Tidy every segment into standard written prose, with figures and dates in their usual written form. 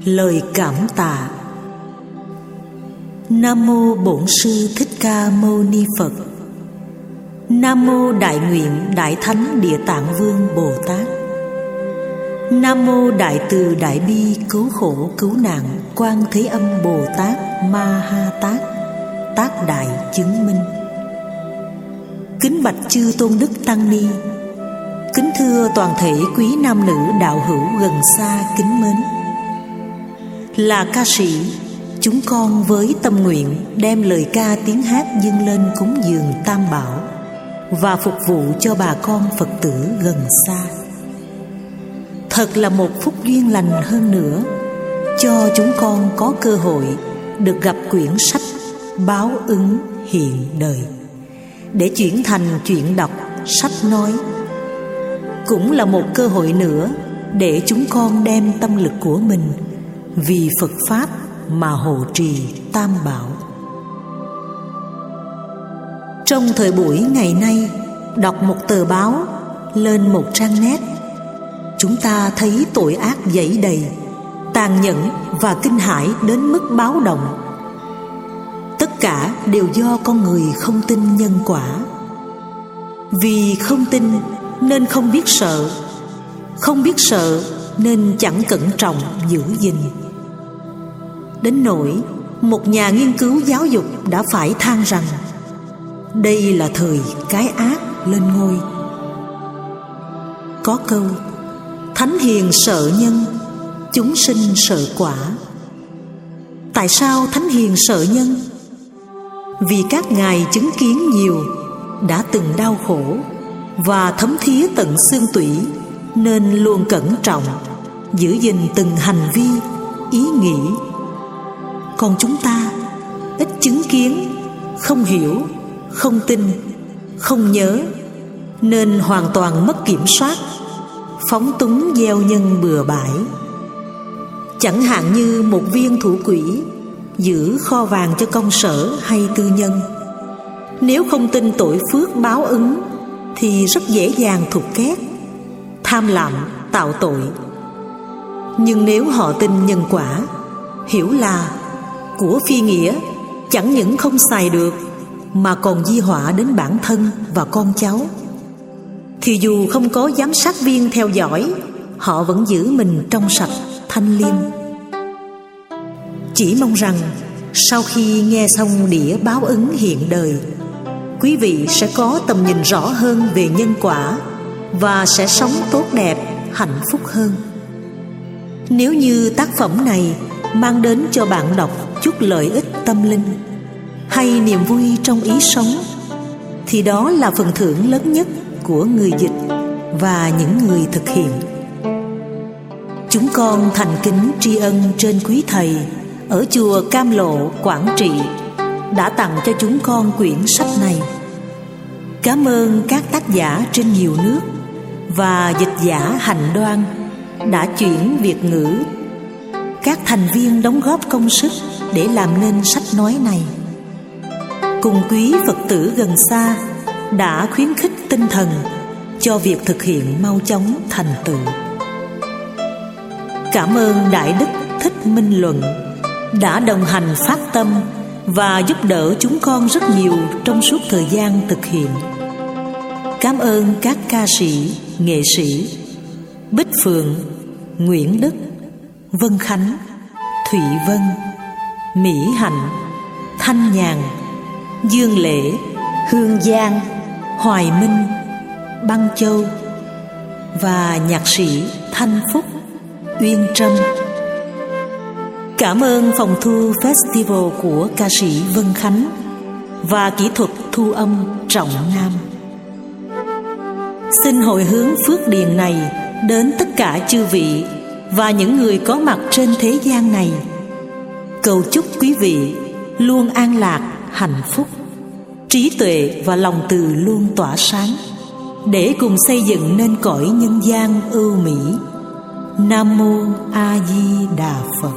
Lời cảm tạ. Nam mô Bổn Sư Thích Ca Mâu Ni Phật. Nam mô Đại Nguyện Đại Thánh Địa Tạng Vương Bồ Tát. Nam mô Đại Từ Đại Bi Cứu Khổ Cứu Nạn Quan Thế Âm Bồ Tát Ma Ha Tát, Tác Đại Chứng Minh. Kính bạch chư tôn đức tăng ni, kính thưa toàn thể quý nam nữ đạo hữu gần xa kính mến. Là ca sĩ, chúng con với tâm nguyện đem lời ca tiếng hát dâng lên cúng dường Tam Bảo và phục vụ cho bà con Phật tử gần xa. Thật là một phúc duyên lành hơn nữa cho chúng con có cơ hội được gặp quyển sách Báo Ứng Hiện Đời để chuyển thành chuyện đọc, sách nói. Cũng là một cơ hội nữa để chúng con đem tâm lực của mình vì Phật Pháp mà hộ trì Tam Bảo. Trong thời buổi ngày nay, đọc một tờ báo, lên một trang nét, chúng ta thấy tội ác dẫy đầy, tàn nhẫn và kinh hãi đến mức báo động. Tất cả đều do con người không tin nhân quả. Vì không tin nên không biết sợ, không biết sợ nên chẳng cẩn trọng giữ gìn. Đến nỗi một nhà nghiên cứu giáo dục đã phải than rằng đây là thời cái ác lên ngôi. Có câu thánh hiền sợ nhân, chúng sinh sợ quả. Tại sao thánh hiền sợ nhân? Vì các ngài chứng kiến nhiều, đã từng đau khổ và thấm thía tận xương tủy, nên luôn cẩn trọng giữ gìn từng hành vi, ý nghĩ. Còn chúng ta ít chứng kiến, không hiểu, không tin, không nhớ, nên hoàn toàn mất kiểm soát, phóng túng gieo nhân bừa bãi. Chẳng hạn như một viên thủ quỹ giữ kho vàng cho công sở hay tư nhân, nếu không tin tội phước báo ứng thì rất dễ dàng thục két, tham lam tạo tội. Nhưng nếu họ tin nhân quả, hiểu là của phi nghĩa chẳng những không xài được mà còn di họa đến bản thân và con cháu, thì dù không có giám sát viên theo dõi, họ vẫn giữ mình trong sạch, thanh liêm. Chỉ mong rằng sau khi nghe xong đĩa Báo Ứng Hiện Đời, quý vị sẽ có tầm nhìn rõ hơn về nhân quả và sẽ sống tốt đẹp, hạnh phúc hơn. Nếu như tác phẩm này mang đến cho bạn đọc chút lợi ích tâm linh hay niềm vui trong ý sống, thì đó là phần thưởng lớn nhất của người dịch và những người thực hiện. Chúng con thành kính tri ân trên quý thầy ở chùa Cam Lộ, Quảng Trị đã tặng cho chúng con quyển sách này. Cảm ơn các tác giả trên nhiều nước và dịch giả Hạnh Đoan đã chuyển Việt ngữ. Các thành viên đóng góp công sức để làm nên sách nói này. Cùng quý Phật tử gần xa đã khuyến khích tinh thần cho việc thực hiện mau chóng thành tựu. Cảm ơn Đại Đức Thích Minh Luận đã đồng hành phát tâm và giúp đỡ chúng con rất nhiều trong suốt thời gian thực hiện. Cảm ơn các ca sĩ, nghệ sĩ Bích Phượng, Nguyễn Đức, Vân Khánh, Thụy Vân, Mỹ Hạnh, Thanh Nhàn, Dương Lễ, Hương Giang, Hoài Minh, Băng Châu và nhạc sĩ Thanh Phúc, Uyên Trâm. Cảm ơn phòng thu festival của ca sĩ Vân Khánh và kỹ thuật thu âm Trọng Nam. Xin hồi hướng phước điền này đến tất cả chư vị và những người có mặt trên thế gian này. Cầu chúc quý vị luôn an lạc, hạnh phúc, trí tuệ và lòng từ luôn tỏa sáng, để cùng xây dựng nên cõi nhân gian ưu mỹ. Nam Mô A Di Đà Phật.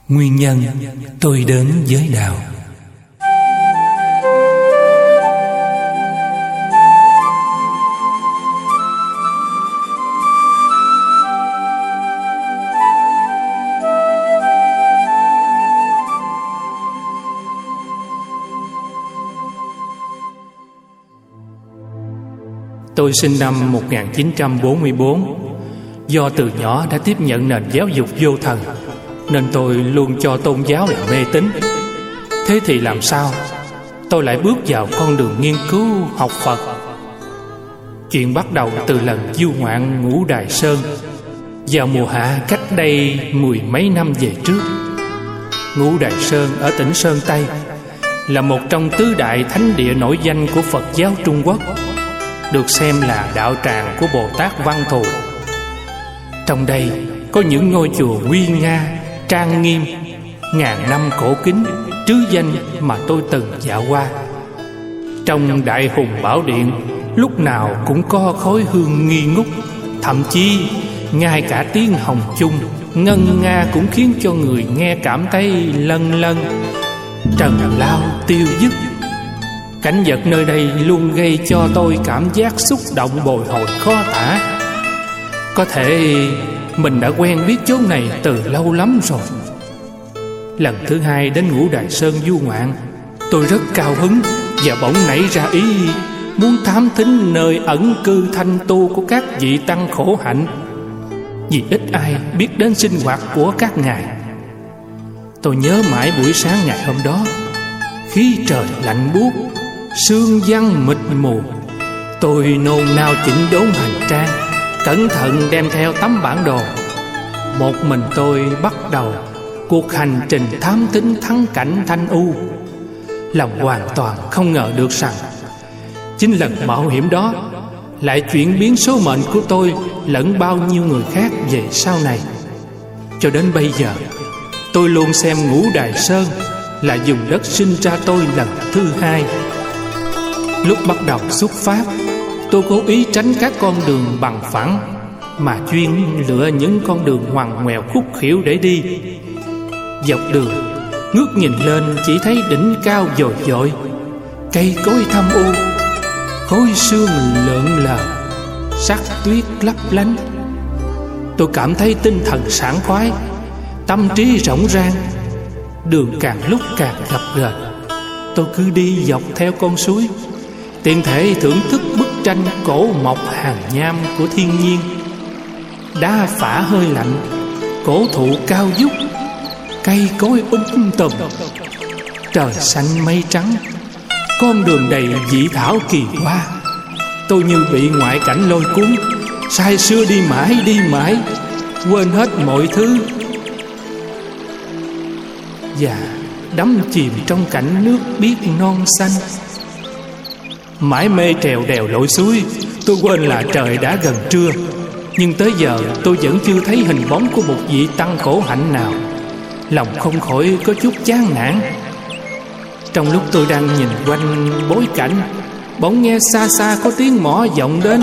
Nguyên nhân tôi đến giới đạo. Tôi sinh năm 1944. Do từ nhỏ đã tiếp nhận nền giáo dục vô thần, nên tôi luôn cho tôn giáo là mê tín. Thế thì làm sao tôi lại bước vào con đường nghiên cứu học Phật? Chuyện bắt đầu từ lần du ngoạn Ngũ Đài Sơn vào mùa hạ cách đây 10 mấy năm về trước. Ngũ Đài Sơn ở tỉnh Sơn Tây là một trong tứ đại thánh địa nổi danh của Phật giáo Trung Quốc, được xem là đạo tràng của Bồ Tát Văn Thù. Trong đây có những ngôi chùa nguy nga, trang nghiêm, ngàn năm cổ kính, trứ danh mà tôi từng dạo qua. Trong Đại Hùng Bảo Điện lúc nào cũng có khói hương nghi ngút, thậm chí ngay cả tiếng hồng chung ngân nga cũng khiến cho người nghe cảm thấy lân lân, trần lao tiêu dứt. Cảnh vật nơi đây luôn gây cho tôi cảm giác xúc động bồi hồi khó tả. Có thể mình đã quen biết chốn này từ lâu lắm rồi. Lần thứ hai đến Ngũ Đài Sơn du ngoạn, tôi rất cao hứng và bỗng nảy ra ý muốn thám thính nơi ẩn cư thanh tu của các vị tăng khổ hạnh, vì ít ai biết đến sinh hoạt của các ngài. Tôi nhớ mãi buổi sáng ngày hôm đó, khí trời lạnh buốt, sương văng mịt mù. Tôi nôn nao chỉnh đốn hành trang, cẩn thận đem theo tấm bản đồ. Một mình tôi bắt đầu cuộc hành trình thám thính thắng cảnh Thanh U. Lòng hoàn toàn không ngờ được rằng chính lần mạo hiểm đó lại chuyển biến số mệnh của tôi lẫn bao nhiêu người khác về sau này. Cho đến bây giờ, tôi luôn xem Ngũ Đài Sơn là vùng đất sinh ra tôi lần thứ hai. Lúc bắt đầu xuất phát, tôi cố ý tránh các con đường bằng phẳng, mà chuyên lựa những con đường ngoằn ngoèo khúc khuỷu để đi. Dọc đường, ngước nhìn lên chỉ thấy đỉnh cao dồi dội, cây cối thâm u, khói sương lượn lờ, sắc tuyết lấp lánh. Tôi cảm thấy tinh thần sảng khoái, tâm trí rỗng rang. Đường càng lúc càng gập ghềnh. Tôi cứ đi dọc theo con suối, tiện thể thưởng thức bức tranh cổ mộc hàn nham của thiên nhiên. Đá phả hơi lạnh, cổ thụ cao vút, cây cối tùm, trời xanh mây trắng, con đường đầy dị thảo kỳ hoa. Tôi như bị ngoại cảnh lôi cuốn, say sưa đi mãi, quên hết mọi thứ và đắm chìm trong cảnh nước biếc non xanh. Mãi mê trèo đèo lội suối, tôi quên là trời đã gần trưa. Nhưng tới giờ tôi vẫn chưa thấy hình bóng của một vị tăng khổ hạnh nào. Lòng không khỏi có chút chán nản. Trong lúc tôi đang nhìn quanh bối cảnh, bỗng nghe xa xa có tiếng mõ vọng đến.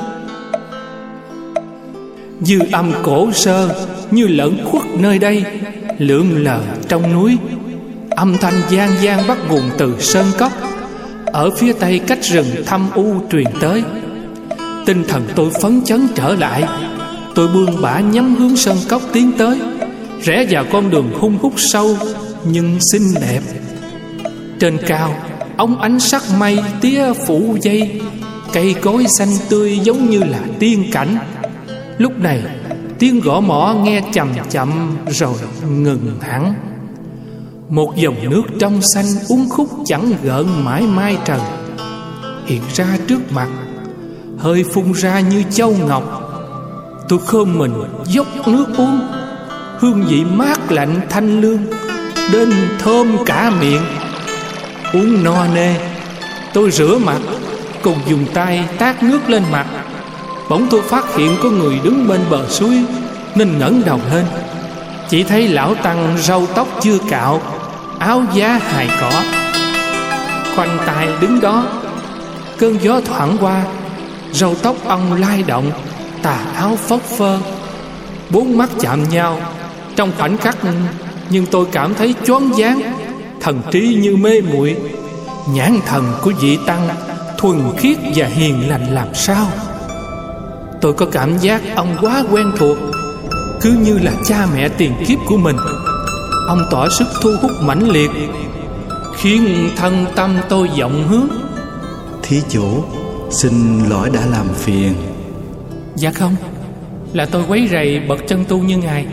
Dư âm cổ sơ như lẫn khuất nơi đây, lượn lờ trong núi. Âm thanh vang vang bắt nguồn từ sơn cốc ở phía tây cách rừng thâm u truyền tới. Tinh thần tôi phấn chấn trở lại. Tôi buông bả nhắm hướng sơn cốc tiến tới, rẽ vào con đường hun hút sâu nhưng xinh đẹp. Trên cao, óng ánh sắc mây tía phủ dây, cây cối xanh tươi giống như là tiên cảnh. Lúc này, tiếng gõ mõ nghe chậm chậm rồi ngừng hẳn. Một dòng nước trong xanh uốn khúc chẳng gợn mãi mai trần hiện ra trước mặt, hơi phun ra như châu ngọc. Tôi khom mình dốc nước uống, hương vị mát lạnh thanh lương đến thơm cả miệng. Uống no nê, tôi rửa mặt cùng dùng tay tát nước lên mặt. Bỗng tôi phát hiện có người đứng bên bờ suối, nên ngẩng đầu lên. Chỉ thấy lão tăng râu tóc chưa cạo, áo giá hài cỏ, khoanh tay đứng đó. Cơn gió thoảng qua, râu tóc ông lay động, tà áo phất phơ. Bốn mắt chạm nhau, trong khoảnh khắc nhưng tôi cảm thấy choáng váng, thần trí như mê muội. Nhãn thần của vị tăng thuần khiết và hiền lành làm sao. Tôi có cảm giác ông quá quen thuộc, cứ như là cha mẹ tiền kiếp của mình. Ông tỏ sức thu hút mãnh liệt, khiến thân tâm tôi vọng hướng. Thí chủ, xin lỗi đã làm phiền. Dạ không, là tôi quấy rầy bậc chân tu như ngài.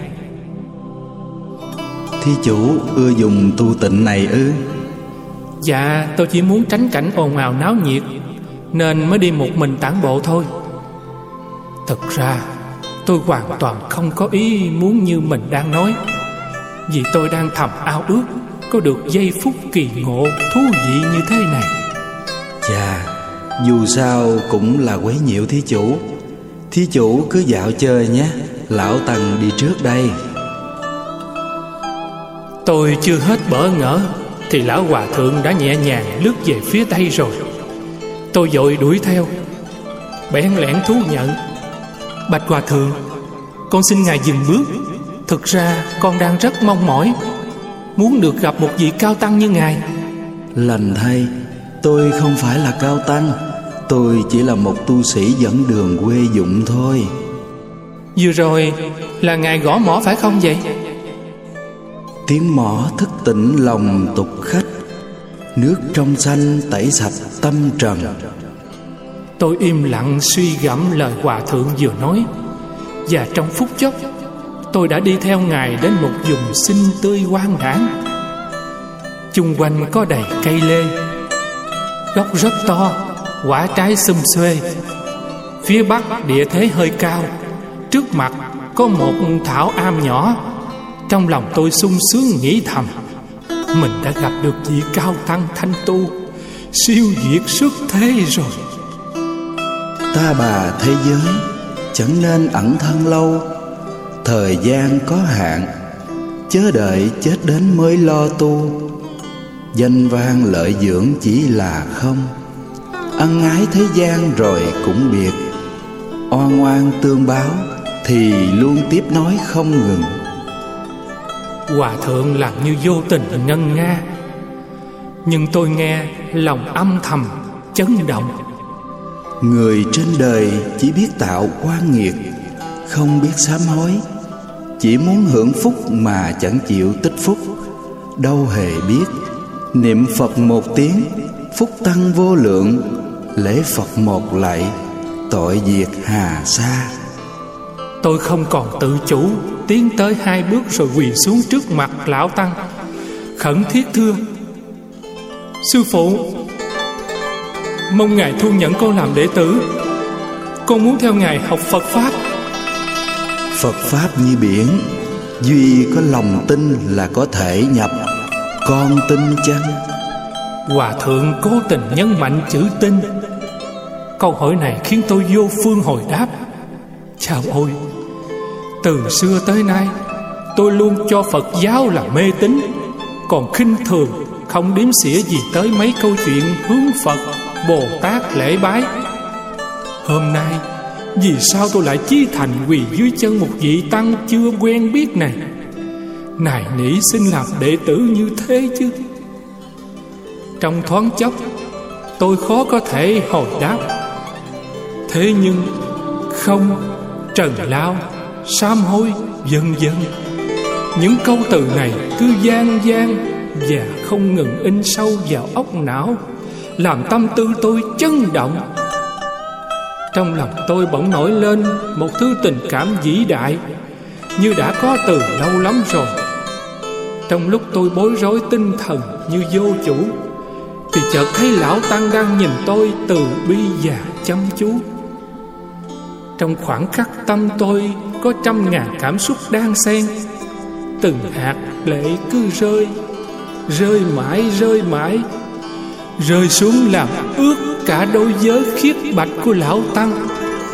Thí chủ ưa dùng tu tịnh này ư? Dạ, tôi chỉ muốn tránh cảnh ồn ào náo nhiệt, nên mới đi một mình tản bộ thôi. Thực ra tôi hoàn toàn không có ý muốn như mình đang nói, vì tôi đang thầm ao ước có được giây phút kỳ ngộ thú vị như thế này. Chà, dù sao cũng là quấy nhiễu thí chủ. Thí chủ cứ dạo chơi nhé, lão tăng đi trước đây. Tôi chưa hết bỡ ngỡ thì lão hòa thượng đã nhẹ nhàng lướt về phía tây rồi. Tôi vội đuổi theo, bẽn lẽn thú nhận: Bạch hòa thượng, con xin ngài dừng bước. Thực ra con đang rất mong mỏi, muốn được gặp một vị cao tăng như ngài. Lành thay, tôi không phải là cao tăng, tôi chỉ là một tu sĩ dẫn đường quê dụng thôi. Vừa rồi là ngài gõ mõ phải không vậy? Tiếng mõ thức tỉnh lòng tục khách, nước trong xanh tẩy sạch tâm trần. Tôi im lặng suy gẫm lời hòa thượng vừa nói, và trong phút chốc tôi đã đi theo ngài đến một vùng xinh tươi hoang đãng. Chung quanh có đầy cây lê, gốc rất to, quả trái sum xuê. Phía bắc địa thế hơi cao, trước mặt có một thảo am nhỏ. Trong lòng tôi sung sướng nghĩ thầm, mình đã gặp được vị cao tăng thanh tu, siêu việt xuất thế rồi. Ta bà thế giới chẳng nên ẩn thân lâu, thời gian có hạn, chớ đợi chết đến mới lo tu. Danh vang lợi dưỡng chỉ là không, ân ái thế gian rồi cũng biệt. Oan oan tương báo thì luôn tiếp nói không ngừng. Hòa thượng làm như vô tình ngân nga, nhưng tôi nghe lòng âm thầm chấn động. Người trên đời chỉ biết tạo oan nghiệt, không biết sám hối, chỉ muốn hưởng phúc mà chẳng chịu tích phúc. Đâu hề biết niệm Phật một tiếng, phúc tăng vô lượng. Lễ Phật một lạy, tội diệt hà sa. Tôi không còn tự chủ, tiến tới 2 bước rồi quỳ xuống trước mặt lão tăng, khẩn thiết thưa: Sư phụ, mong ngài thu nhận con làm đệ tử. Con muốn theo ngài học Phật Pháp. Phật Pháp như biển, duy có lòng tin là có thể nhập. Con tin chăng? Hòa thượng cố tình nhấn mạnh chữ tin. Câu hỏi này khiến tôi vô phương hồi đáp. Chao ôi, từ xưa tới nay tôi luôn cho Phật giáo là mê tín, còn khinh thường, không đếm xỉa gì tới mấy câu chuyện hướng Phật, Bồ Tát lễ bái. Hôm nay vì sao tôi lại chí thành quỳ dưới chân một vị tăng chưa quen biết này, nài nỉ xin làm đệ tử như thế chứ? Trong thoáng chốc tôi khó có thể hồi đáp. Thế nhưng không, trần lao, sám hối, vân vân, những câu từ này cứ vang vang và không ngừng in sâu vào óc não, làm tâm tư tôi chấn động. Trong lòng tôi bỗng nổi lên một thứ tình cảm vĩ đại, như đã có từ lâu lắm rồi. Trong lúc tôi bối rối tinh thần như vô chủ, thì chợt thấy lão tăng đang nhìn tôi từ bi và chăm chú. Trong khoảng khắc tâm tôi có trăm ngàn cảm xúc đan xen, từng hạt lệ cứ rơi mãi, rơi xuống làm ướt cả đôi giới khiết bạch của lão tăng.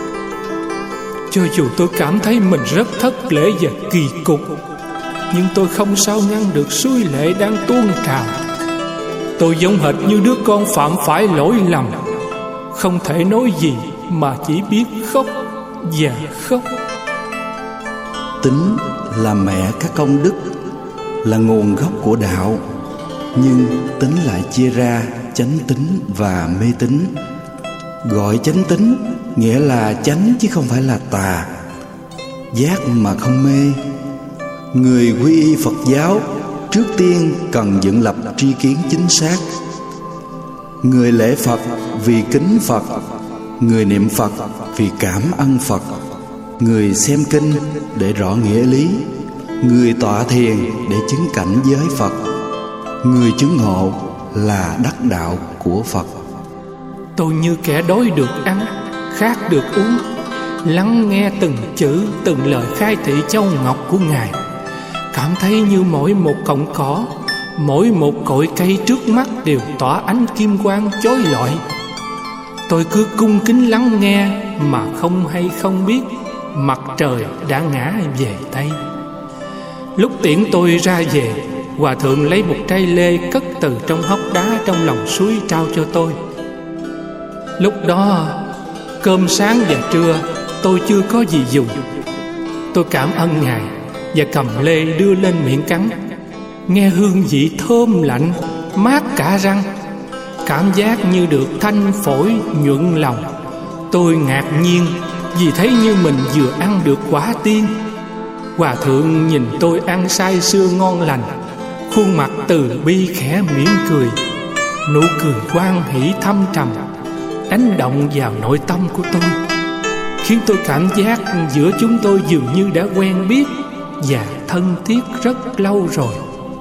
Cho dù tôi cảm thấy mình rất thất lễ và kỳ cục, nhưng tôi không sao ngăn được suối lệ đang tuôn trào. Tôi giống hệt như đứa con phạm phải lỗi lầm, không thể nói gì mà chỉ biết khóc và khóc. Tính là mẹ các công đức, là nguồn gốc của đạo, nhưng tính lại chia ra chánh tín và mê tín. Gọi chánh tín nghĩa là chánh chứ không phải là tà, giác mà không mê. Người quy y Phật giáo trước tiên cần dựng lập tri kiến chính xác. Người lễ Phật vì kính Phật, người niệm Phật vì cảm ân Phật, người xem kinh để rõ nghĩa lý, người tọa thiền để chứng cảnh giới Phật, người chứng ngộ là đắc đạo của Phật. Tôi như kẻ đói được ăn, khát được uống, lắng nghe từng chữ, từng lời khai thị châu ngọc của Ngài, cảm thấy như mỗi một cọng cỏ, mỗi một cội cây trước mắt đều tỏa ánh kim quang chói lọi. Tôi cứ cung kính lắng nghe mà không hay không biết mặt trời đã ngã về Tây. Lúc tiễn tôi ra về, Hòa thượng lấy một trái lê cất từ trong hốc đá trong lòng suối trao cho tôi. Lúc đó cơm sáng và trưa tôi chưa có gì dùng. Tôi cảm ơn Ngài và cầm lê đưa lên miệng cắn. Nghe hương vị thơm lạnh, mát cả răng, cảm giác như được thanh phổi nhuận lòng. Tôi ngạc nhiên vì thấy như mình vừa ăn được quả tiên. Hòa thượng nhìn tôi ăn say sưa ngon lành, khuôn mặt từ bi khẽ mỉm cười. Nụ cười hoan hỷ thâm trầm đánh động vào nội tâm của tôi, khiến tôi cảm giác giữa chúng tôi dường như đã quen biết và thân thiết rất lâu rồi.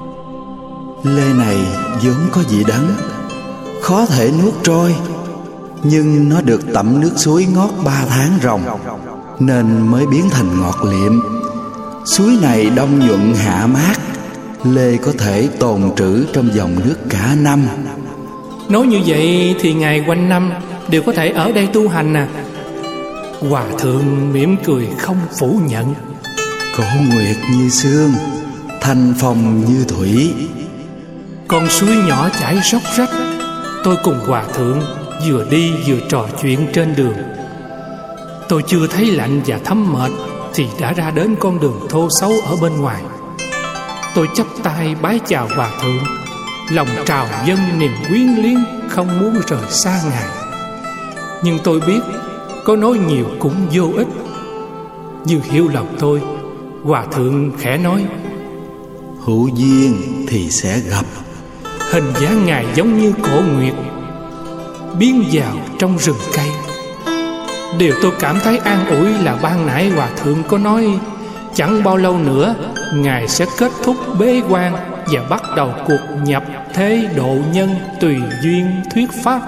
Lê này vốn có vị đắng, khó thể nuốt trôi, nhưng nó được tẩm nước suối ngót 3 tháng ròng nên mới biến thành ngọt liệm. Suối này đông nhuận hạ mát, lê có thể tồn trữ trong dòng nước cả năm. Nói như vậy thì Ngài quanh năm đều có thể ở đây tu hành à? Hòa thượng mỉm cười không phủ nhận. Cổ nguyệt như sương, thanh phong như thủy. Con suối nhỏ chảy róc rách. Tôi cùng Hòa thượng vừa đi vừa trò chuyện trên đường. Tôi chưa thấy lạnh và thấm mệt thì đã ra đến con đường thô xấu ở bên ngoài. Tôi chắp tay bái chào Hòa thượng, lòng trào dâng niềm quyến luyến không muốn rời xa Ngài. Nhưng tôi biết có nói nhiều cũng vô ích. Như hiểu lòng tôi, Hòa thượng khẽ nói: hữu duyên thì sẽ gặp. Hình dáng Ngài giống như cổ nguyệt biến vào trong rừng cây. Điều tôi cảm thấy an ủi là ban nãy Hòa thượng có nói chẳng bao lâu nữa Ngài sẽ kết thúc bế quan và bắt đầu cuộc nhập thế độ nhân tùy duyên thuyết pháp.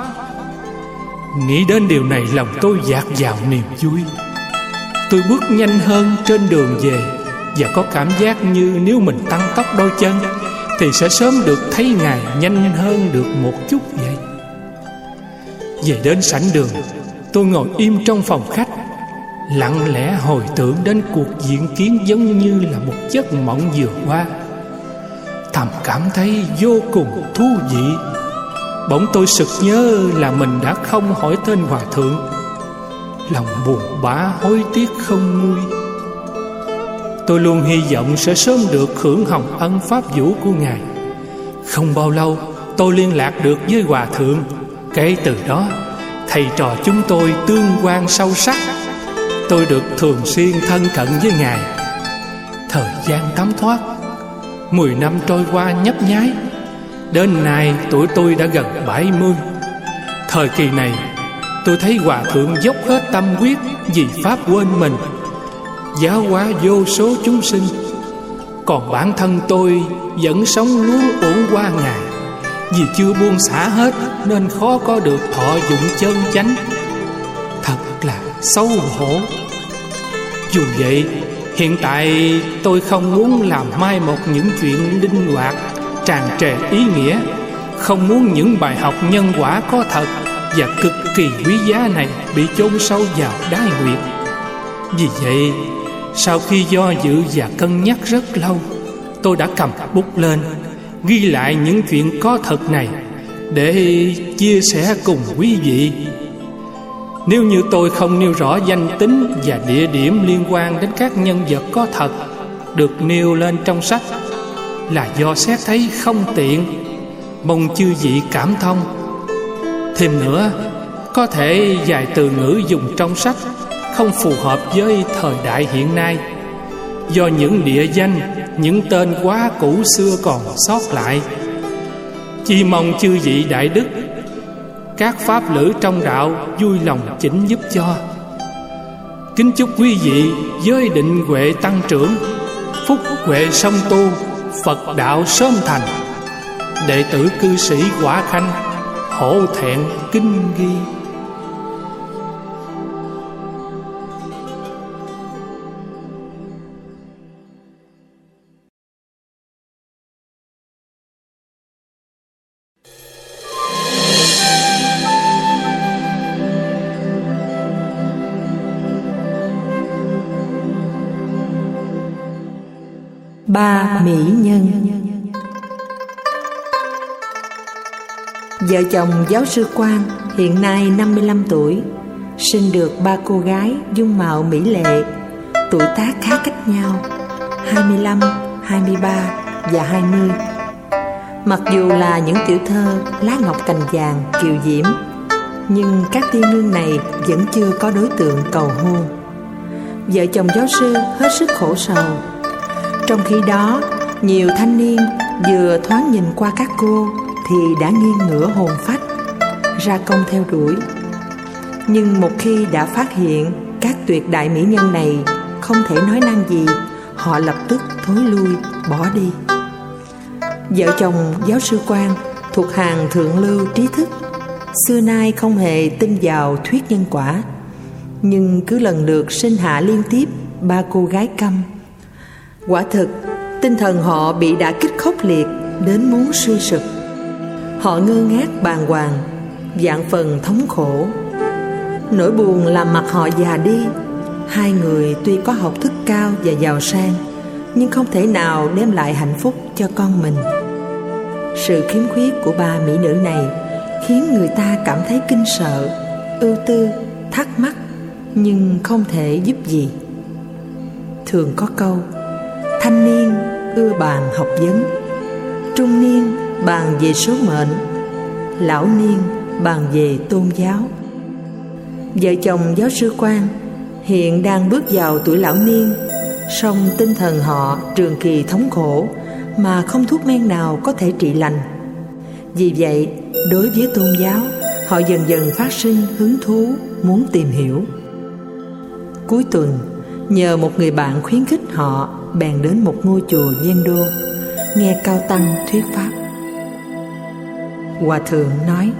Nghĩ đến điều này lòng tôi dạt dào niềm vui. Tôi bước nhanh hơn trên đường về và có cảm giác như nếu mình tăng tốc đôi chân thì sẽ sớm được thấy Ngài nhanh hơn được một chút vậy. Về đến sảnh đường, tôi ngồi im trong phòng khách, lặng lẽ hồi tưởng đến cuộc diễn kiến giống như là một giấc mộng vừa qua. Thầm cảm thấy vô cùng thú vị. Bỗng tôi sực nhớ là mình đã không hỏi tên Hòa thượng. Lòng buồn bã hối tiếc không nguôi. Tôi luôn hy vọng sẽ sớm được hưởng hồng ân pháp vũ của Ngài. Không bao lâu tôi liên lạc được với Hòa thượng. Kể từ đó thầy trò chúng tôi tương quan sâu sắc. Tôi được thường xuyên thân cận với Ngài. Thời gian thấm thoát, 10 năm trôi qua nhấp nháy. Đến nay tuổi tôi đã gần 70. Thời kỳ này tôi thấy Hòa thượng dốc hết tâm huyết vì pháp quên mình, giáo hóa vô số chúng sinh. Còn bản thân tôi vẫn sống luống uổng qua Ngài. Vì chưa buông xả hết nên khó có được thọ dụng chân chánh. Thật là xấu hổ. Dù vậy, hiện tại tôi không muốn làm mai một những chuyện linh hoạt tràn trề ý nghĩa. Không muốn những bài học nhân quả có thật và cực kỳ quý giá này bị chôn sâu vào đáy nguyệt. Vì vậy, sau khi do dự và cân nhắc rất lâu, tôi đã cầm bút lên ghi lại những chuyện có thật này để chia sẻ cùng quý vị. Nếu như tôi không nêu rõ danh tính và địa điểm liên quan đến các nhân vật có thật được nêu lên trong sách, là do xét thấy không tiện, mong chư vị cảm thông. Thêm nữa, có thể vài từ ngữ dùng trong sách không phù hợp với thời đại hiện nay, do những địa danh, những tên quá cũ xưa còn sót lại. Chỉ mong chư vị đại đức, các pháp lữ trong đạo vui lòng chỉnh giúp cho. Kính chúc quý vị với định huệ tăng trưởng, phúc huệ song tu, Phật đạo sớm thành. Đệ tử cư sĩ Quả Khanh hổ thẹn kinh ghi. Ba mỹ nhân. Vợ chồng giáo sư Quang hiện nay 55 tuổi, sinh được 3 cô gái dung mạo mỹ lệ, tuổi tác khá cách nhau, 25, 23 và 20. Mặc dù là những tiểu thơ lá ngọc cành vàng kiều diễm, nhưng các tiên nương này vẫn chưa có đối tượng cầu hôn. Vợ chồng giáo sư hết sức khổ sầu. Trong khi đó, nhiều thanh niên vừa thoáng nhìn qua các cô thì đã nghiêng ngửa hồn phách, ra công theo đuổi. Nhưng một khi đã phát hiện các tuyệt đại mỹ nhân này không thể nói năng gì, họ lập tức thối lui, bỏ đi. Vợ chồng giáo sư Quang thuộc hàng thượng lưu trí thức, xưa nay không hề tin vào thuyết nhân quả, nhưng cứ lần lượt sinh hạ liên tiếp 3 cô gái câm. Quả thực, tinh thần họ bị đả kích khốc liệt đến muốn suy sụp. Họ ngơ ngác bàng hoàng, vạn phần thống khổ. Nỗi buồn làm mặt họ già đi. Hai người tuy có học thức cao và giàu sang, nhưng không thể nào đem lại hạnh phúc cho con mình. Sự khiếm khuyết của ba mỹ nữ này khiến người ta cảm thấy kinh sợ, ưu tư, thắc mắc, nhưng không thể giúp gì. Thường có câu: thanh niên ưa bàn học vấn, trung niên bàn về số mệnh, lão niên bàn về tôn giáo. Vợ chồng giáo sư Quang hiện đang bước vào tuổi lão niên, song tinh thần họ trường kỳ thống khổ mà không thuốc men nào có thể trị lành. Vì vậy, đối với tôn giáo, họ dần dần phát sinh hứng thú muốn tìm hiểu. Cuối tuần, nhờ một người bạn khuyến khích họ, bèn đến một ngôi chùa ven đô, nghe cao tăng thuyết pháp. Hòa thượng nói: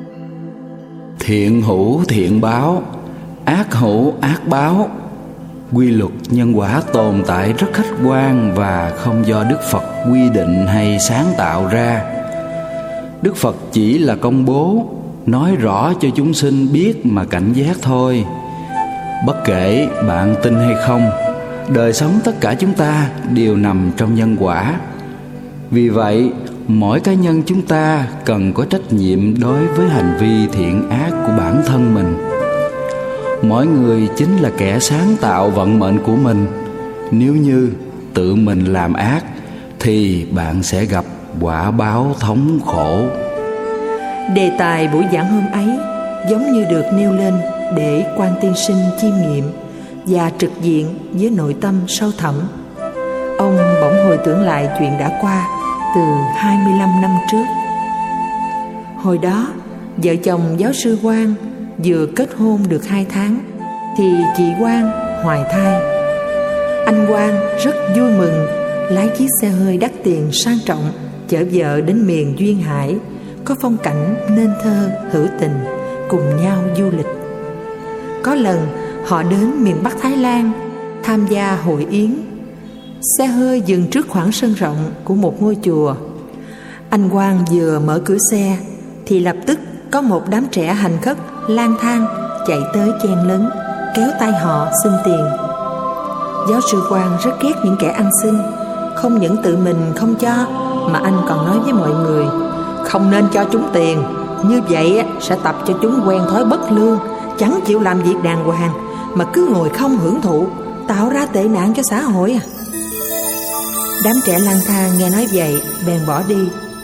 thiện hữu thiện báo, ác hữu ác báo. Quy luật nhân quả tồn tại rất khách quan và không do Đức Phật quy định hay sáng tạo ra. Đức Phật chỉ là công bố, nói rõ cho chúng sinh biết mà cảnh giác thôi. Bất kể bạn tin hay không, đời sống tất cả chúng ta đều nằm trong nhân quả. Vì vậy, mỗi cá nhân chúng ta cần có trách nhiệm đối với hành vi thiện ác của bản thân mình. Mỗi người chính là kẻ sáng tạo vận mệnh của mình. Nếu như tự mình làm ác thì bạn sẽ gặp quả báo thống khổ. Đề tài buổi giảng hôm ấy giống như được nêu lên để Quan tiên sinh chiêm nghiệm và trực diện với nội tâm sâu thẳm. Ông bỗng hồi tưởng lại chuyện đã qua từ 25 năm trước. Hồi đó, vợ chồng giáo sư Quang vừa kết hôn được 2 tháng thì chị Quang hoài thai. Anh Quang rất vui mừng, lái chiếc xe hơi đắt tiền sang trọng chở vợ đến miền duyên hải, có phong cảnh nên thơ hữu tình, cùng nhau du lịch. Có lần họ đến miền Bắc Thái Lan tham gia hội yến. Xe hơi dừng trước khoảng sân rộng của một ngôi chùa. Anh Quang vừa mở cửa xe thì lập tức có một đám trẻ hành khất lang thang chạy tới chen lấn, kéo tay họ xin tiền. Giáo sư Quang rất ghét những kẻ ăn xin. Không những tự mình không cho, mà anh còn nói với mọi người: không nên cho chúng tiền, như vậy sẽ tập cho chúng quen thói bất lương, chẳng chịu làm việc đàng hoàng, mà cứ ngồi không hưởng thụ, tạo ra tệ nạn cho xã hội. Đám trẻ lang thang nghe nói vậy bèn bỏ đi.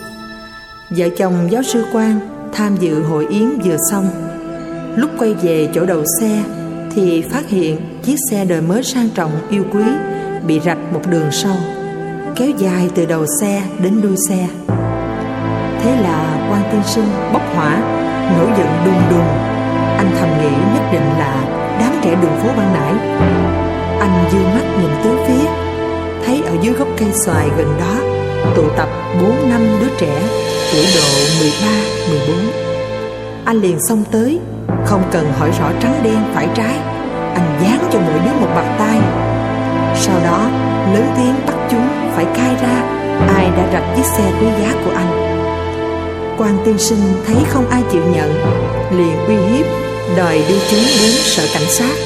Vợ chồng giáo sư Quang tham dự hội yến vừa xong. Lúc quay về chỗ đậu xe thì phát hiện chiếc xe đời mới sang trọng yêu quý bị rạch một đường sâu kéo dài từ đầu xe đến đuôi xe. Thế là Quang tiên sinh bốc hỏa, nổi giận đùng đùng. Anh thầm nghĩ nhất định là đám trẻ đường phố ban nãy. Anh dương mắt nhìn tứ phía, thấy ở dưới gốc cây xoài gần đó tụ tập 4-5 đứa trẻ tuổi độ 13-14. Anh liền xông tới, không cần hỏi rõ trắng đen phải trái, anh giáng cho mỗi đứa một bạt tai. Sau đó lớn tiếng bắt chúng phải khai ra ai đã rạch chiếc xe quý giá của anh. Quang tiên sinh thấy không ai chịu nhận, liền uy hiếp đòi đưa chúng đến sở cảnh sát.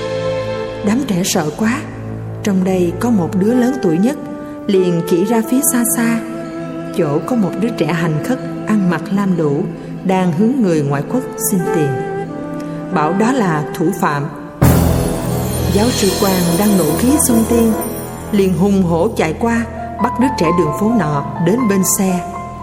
Đám trẻ sợ quá. Trong đây có một đứa lớn tuổi nhất, liền chỉ ra phía xa xa, chỗ có một đứa trẻ hành khất ăn mặc lam lũ đang hướng người ngoại quốc xin tiền, bảo đó là thủ phạm. Giáo sư Quang đang nộ khí xông tiên, liền hùng hổ chạy qua bắt đứa trẻ đường phố nọ đến bên xe.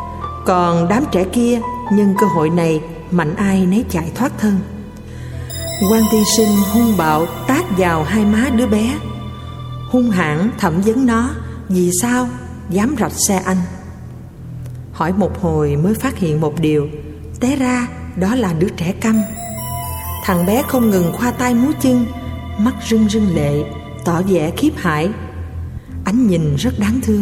Còn đám trẻ kia nhân cơ hội này mạnh ai nấy chạy thoát thân. Quang tiên sinh hung bạo tát vào hai má đứa bé, hung hãn thẩm vấn nó vì sao dám rạch xe anh. Hỏi một hồi mới phát hiện một điều, té ra đó là đứa trẻ câm. Thằng bé không ngừng khoa tay múa chân, mắt rưng rưng lệ, tỏ vẻ khiếp hãi. Ánh nhìn rất đáng thương.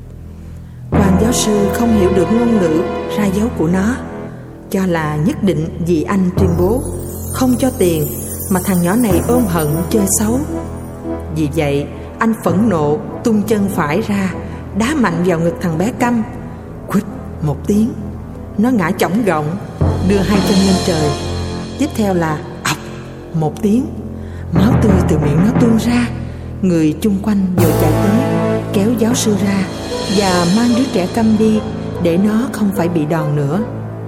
Quan giáo sư không hiểu được ngôn ngữ ra dấu của nó, cho là nhất định vì anh tuyên bố không cho tiền mà thằng nhỏ này ôm hận chơi xấu. Vì vậy anh phẫn nộ tung chân phải ra, đá mạnh vào ngực thằng bé câm. Quýt một tiếng, nó ngã chỏng gọng, đưa hai chân lên trời. Tiếp theo là ọc một tiếng, máu tươi từ miệng nó tuôn ra. Người chung quanh vội chạy tới kéo giáo sư ra và mang đứa trẻ câm đi để nó không phải bị đòn nữa.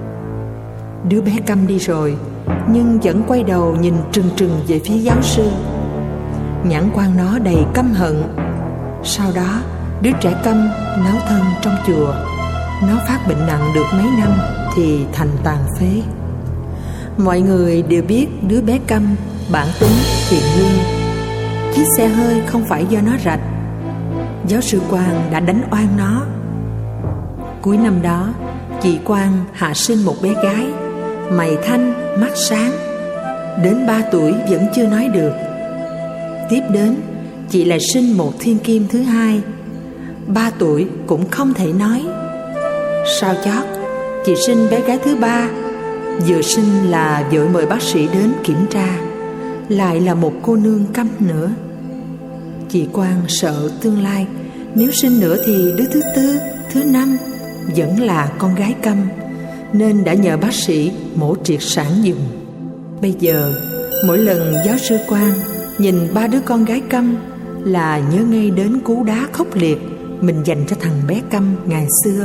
Đứa bé câm đi rồi nhưng vẫn quay đầu nhìn trừng trừng về phía giáo sư. Nhãn quan nó đầy căm hận. Sau đó đứa trẻ câm náo thân trong chùa. Nó phát bệnh nặng được mấy năm thì thành tàn phế. Mọi người đều biết đứa bé câm bản tính thiện lương. Chiếc xe hơi không phải do nó rạch. Giáo sư Quang đã đánh oan nó. Cuối năm đó, chị Quang hạ sinh một bé gái, mày thanh, mắt sáng, đến 3 tuổi vẫn chưa nói được. Tiếp đến, chị lại sinh một thiên kim thứ hai, 3 tuổi cũng không thể nói. Sau chót, chị sinh bé gái thứ 3, vừa sinh là vội mời bác sĩ đến kiểm tra, lại là một cô nương câm nữa. Chị Quang sợ tương lai nếu sinh nữa thì đứa thứ 4, thứ 5 vẫn là con gái câm, nên đã nhờ bác sĩ mổ triệt sản giùm. Bây giờ mỗi lần giáo sư Quang nhìn 3 đứa con gái câm là nhớ ngay đến cú đá khốc liệt mình dành cho thằng bé câm ngày xưa.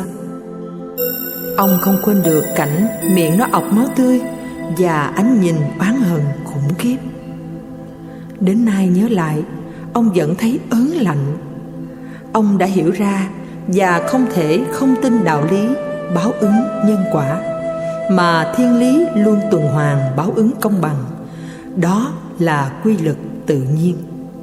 Ông không quên được cảnh miệng nó ọc máu tươi và ánh nhìn oán hận khủng khiếp. Đến nay nhớ lại, ông vẫn thấy ớn lạnh. Ông đã hiểu ra và không thể không tin đạo lý báo ứng nhân quả, mà thiên lý luôn tuần hoàn báo ứng công bằng. Đó là quy luật tự nhiên.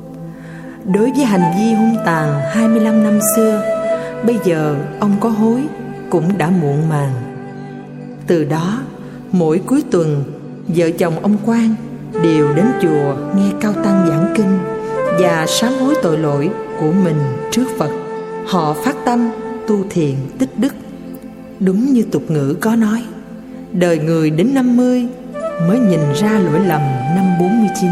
Đối với hành vi hung tàn 25 năm xưa, bây giờ ông có hối cũng đã muộn màng. Từ đó, mỗi cuối tuần, vợ chồng ông Quang đều đến chùa nghe cao tăng giảng kinh và sám hối tội lỗi của mình trước Phật. Họ phát tâm tu thiện tích đức. Đúng như tục ngữ có nói, đời người đến 50 mới nhìn ra lỗi lầm năm 49.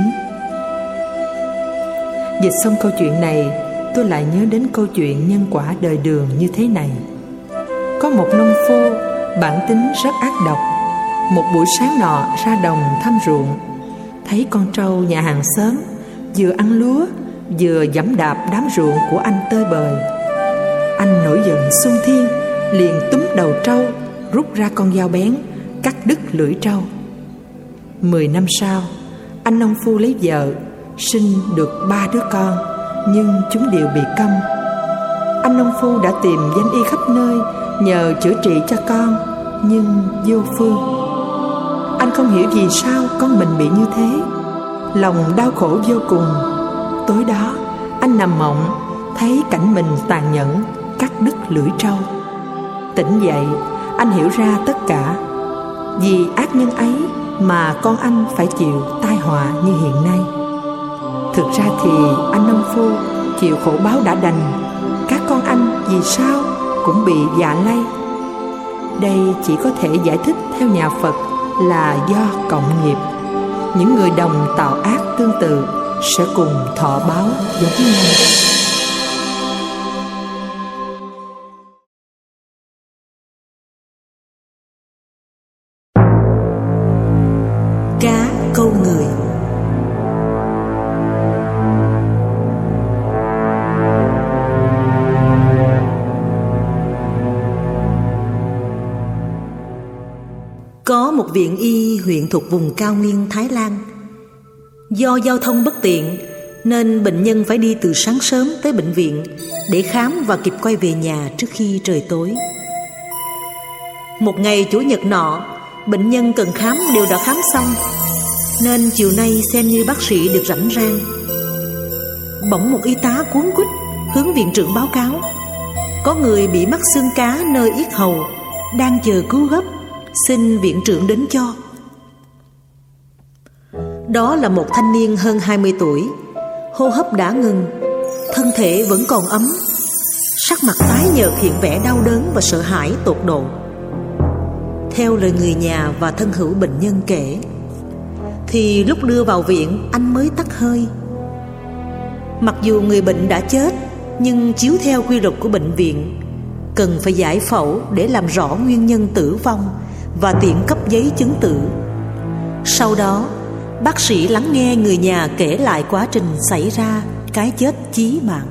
Dịch xong câu chuyện này, tôi lại nhớ đến câu chuyện nhân quả đời Đường như thế này. Có một nông phu bản tính rất ác độc. Một buổi sáng nọ ra đồng thăm ruộng, thấy con trâu nhà hàng xóm vừa ăn lúa vừa giẫm đạp đám ruộng của anh tơi bời. Anh nổi giận xung thiên, liền túm đầu trâu, rút ra con dao bén, cắt đứt lưỡi trâu. 10 năm sau, anh nông phu lấy vợ, sinh được 3 đứa con, nhưng chúng đều bị câm. Anh nông phu đã tìm danh y khắp nơi nhờ chữa trị cho con, nhưng vô phương. Anh không hiểu vì sao con mình bị như thế, lòng đau khổ vô cùng. Tối đó anh nằm mộng, thấy cảnh mình tàn nhẫn cắt đứt lưỡi trâu. Tỉnh dậy, anh hiểu ra tất cả. Vì ác nhân ấy mà con anh phải chịu tai họa như hiện nay. Thực ra thì anh nông phu chịu khổ báo đã đành, các con anh vì sao cũng bị dạ lây. Đây chỉ có thể giải thích theo nhà Phật là do cộng nghiệp. Những người đồng tạo ác tương tự sẽ cùng thọ báo giống nhau. Cá câu người. Có một viện y huyện thuộc vùng cao nguyên Thái Lan. Do giao thông bất tiện nên bệnh nhân phải đi từ sáng sớm tới bệnh viện để khám và kịp quay về nhà trước khi trời tối. Một ngày chủ nhật nọ, bệnh nhân cần khám đều đã khám xong, nên chiều nay xem như bác sĩ được rảnh rang. Bỗng một y tá cuống quýt hướng viện trưởng báo cáo có người bị mắc xương cá nơi yết hầu, đang chờ cứu gấp, xin viện trưởng đến cho. Đó là một thanh niên hơn 20 tuổi, hô hấp đã ngừng, thân thể vẫn còn ấm, sắc mặt tái nhợt hiện vẻ đau đớn và sợ hãi tột độ. Theo lời người nhà và thân hữu bệnh nhân kể, thì lúc đưa vào viện anh mới tắt hơi. Mặc dù người bệnh đã chết, nhưng chiếu theo quy luật của bệnh viện, cần phải giải phẫu để làm rõ nguyên nhân tử vong và tiện cấp giấy chứng tử. Sau đó, bác sĩ lắng nghe người nhà kể lại quá trình xảy ra cái chết chí mạng.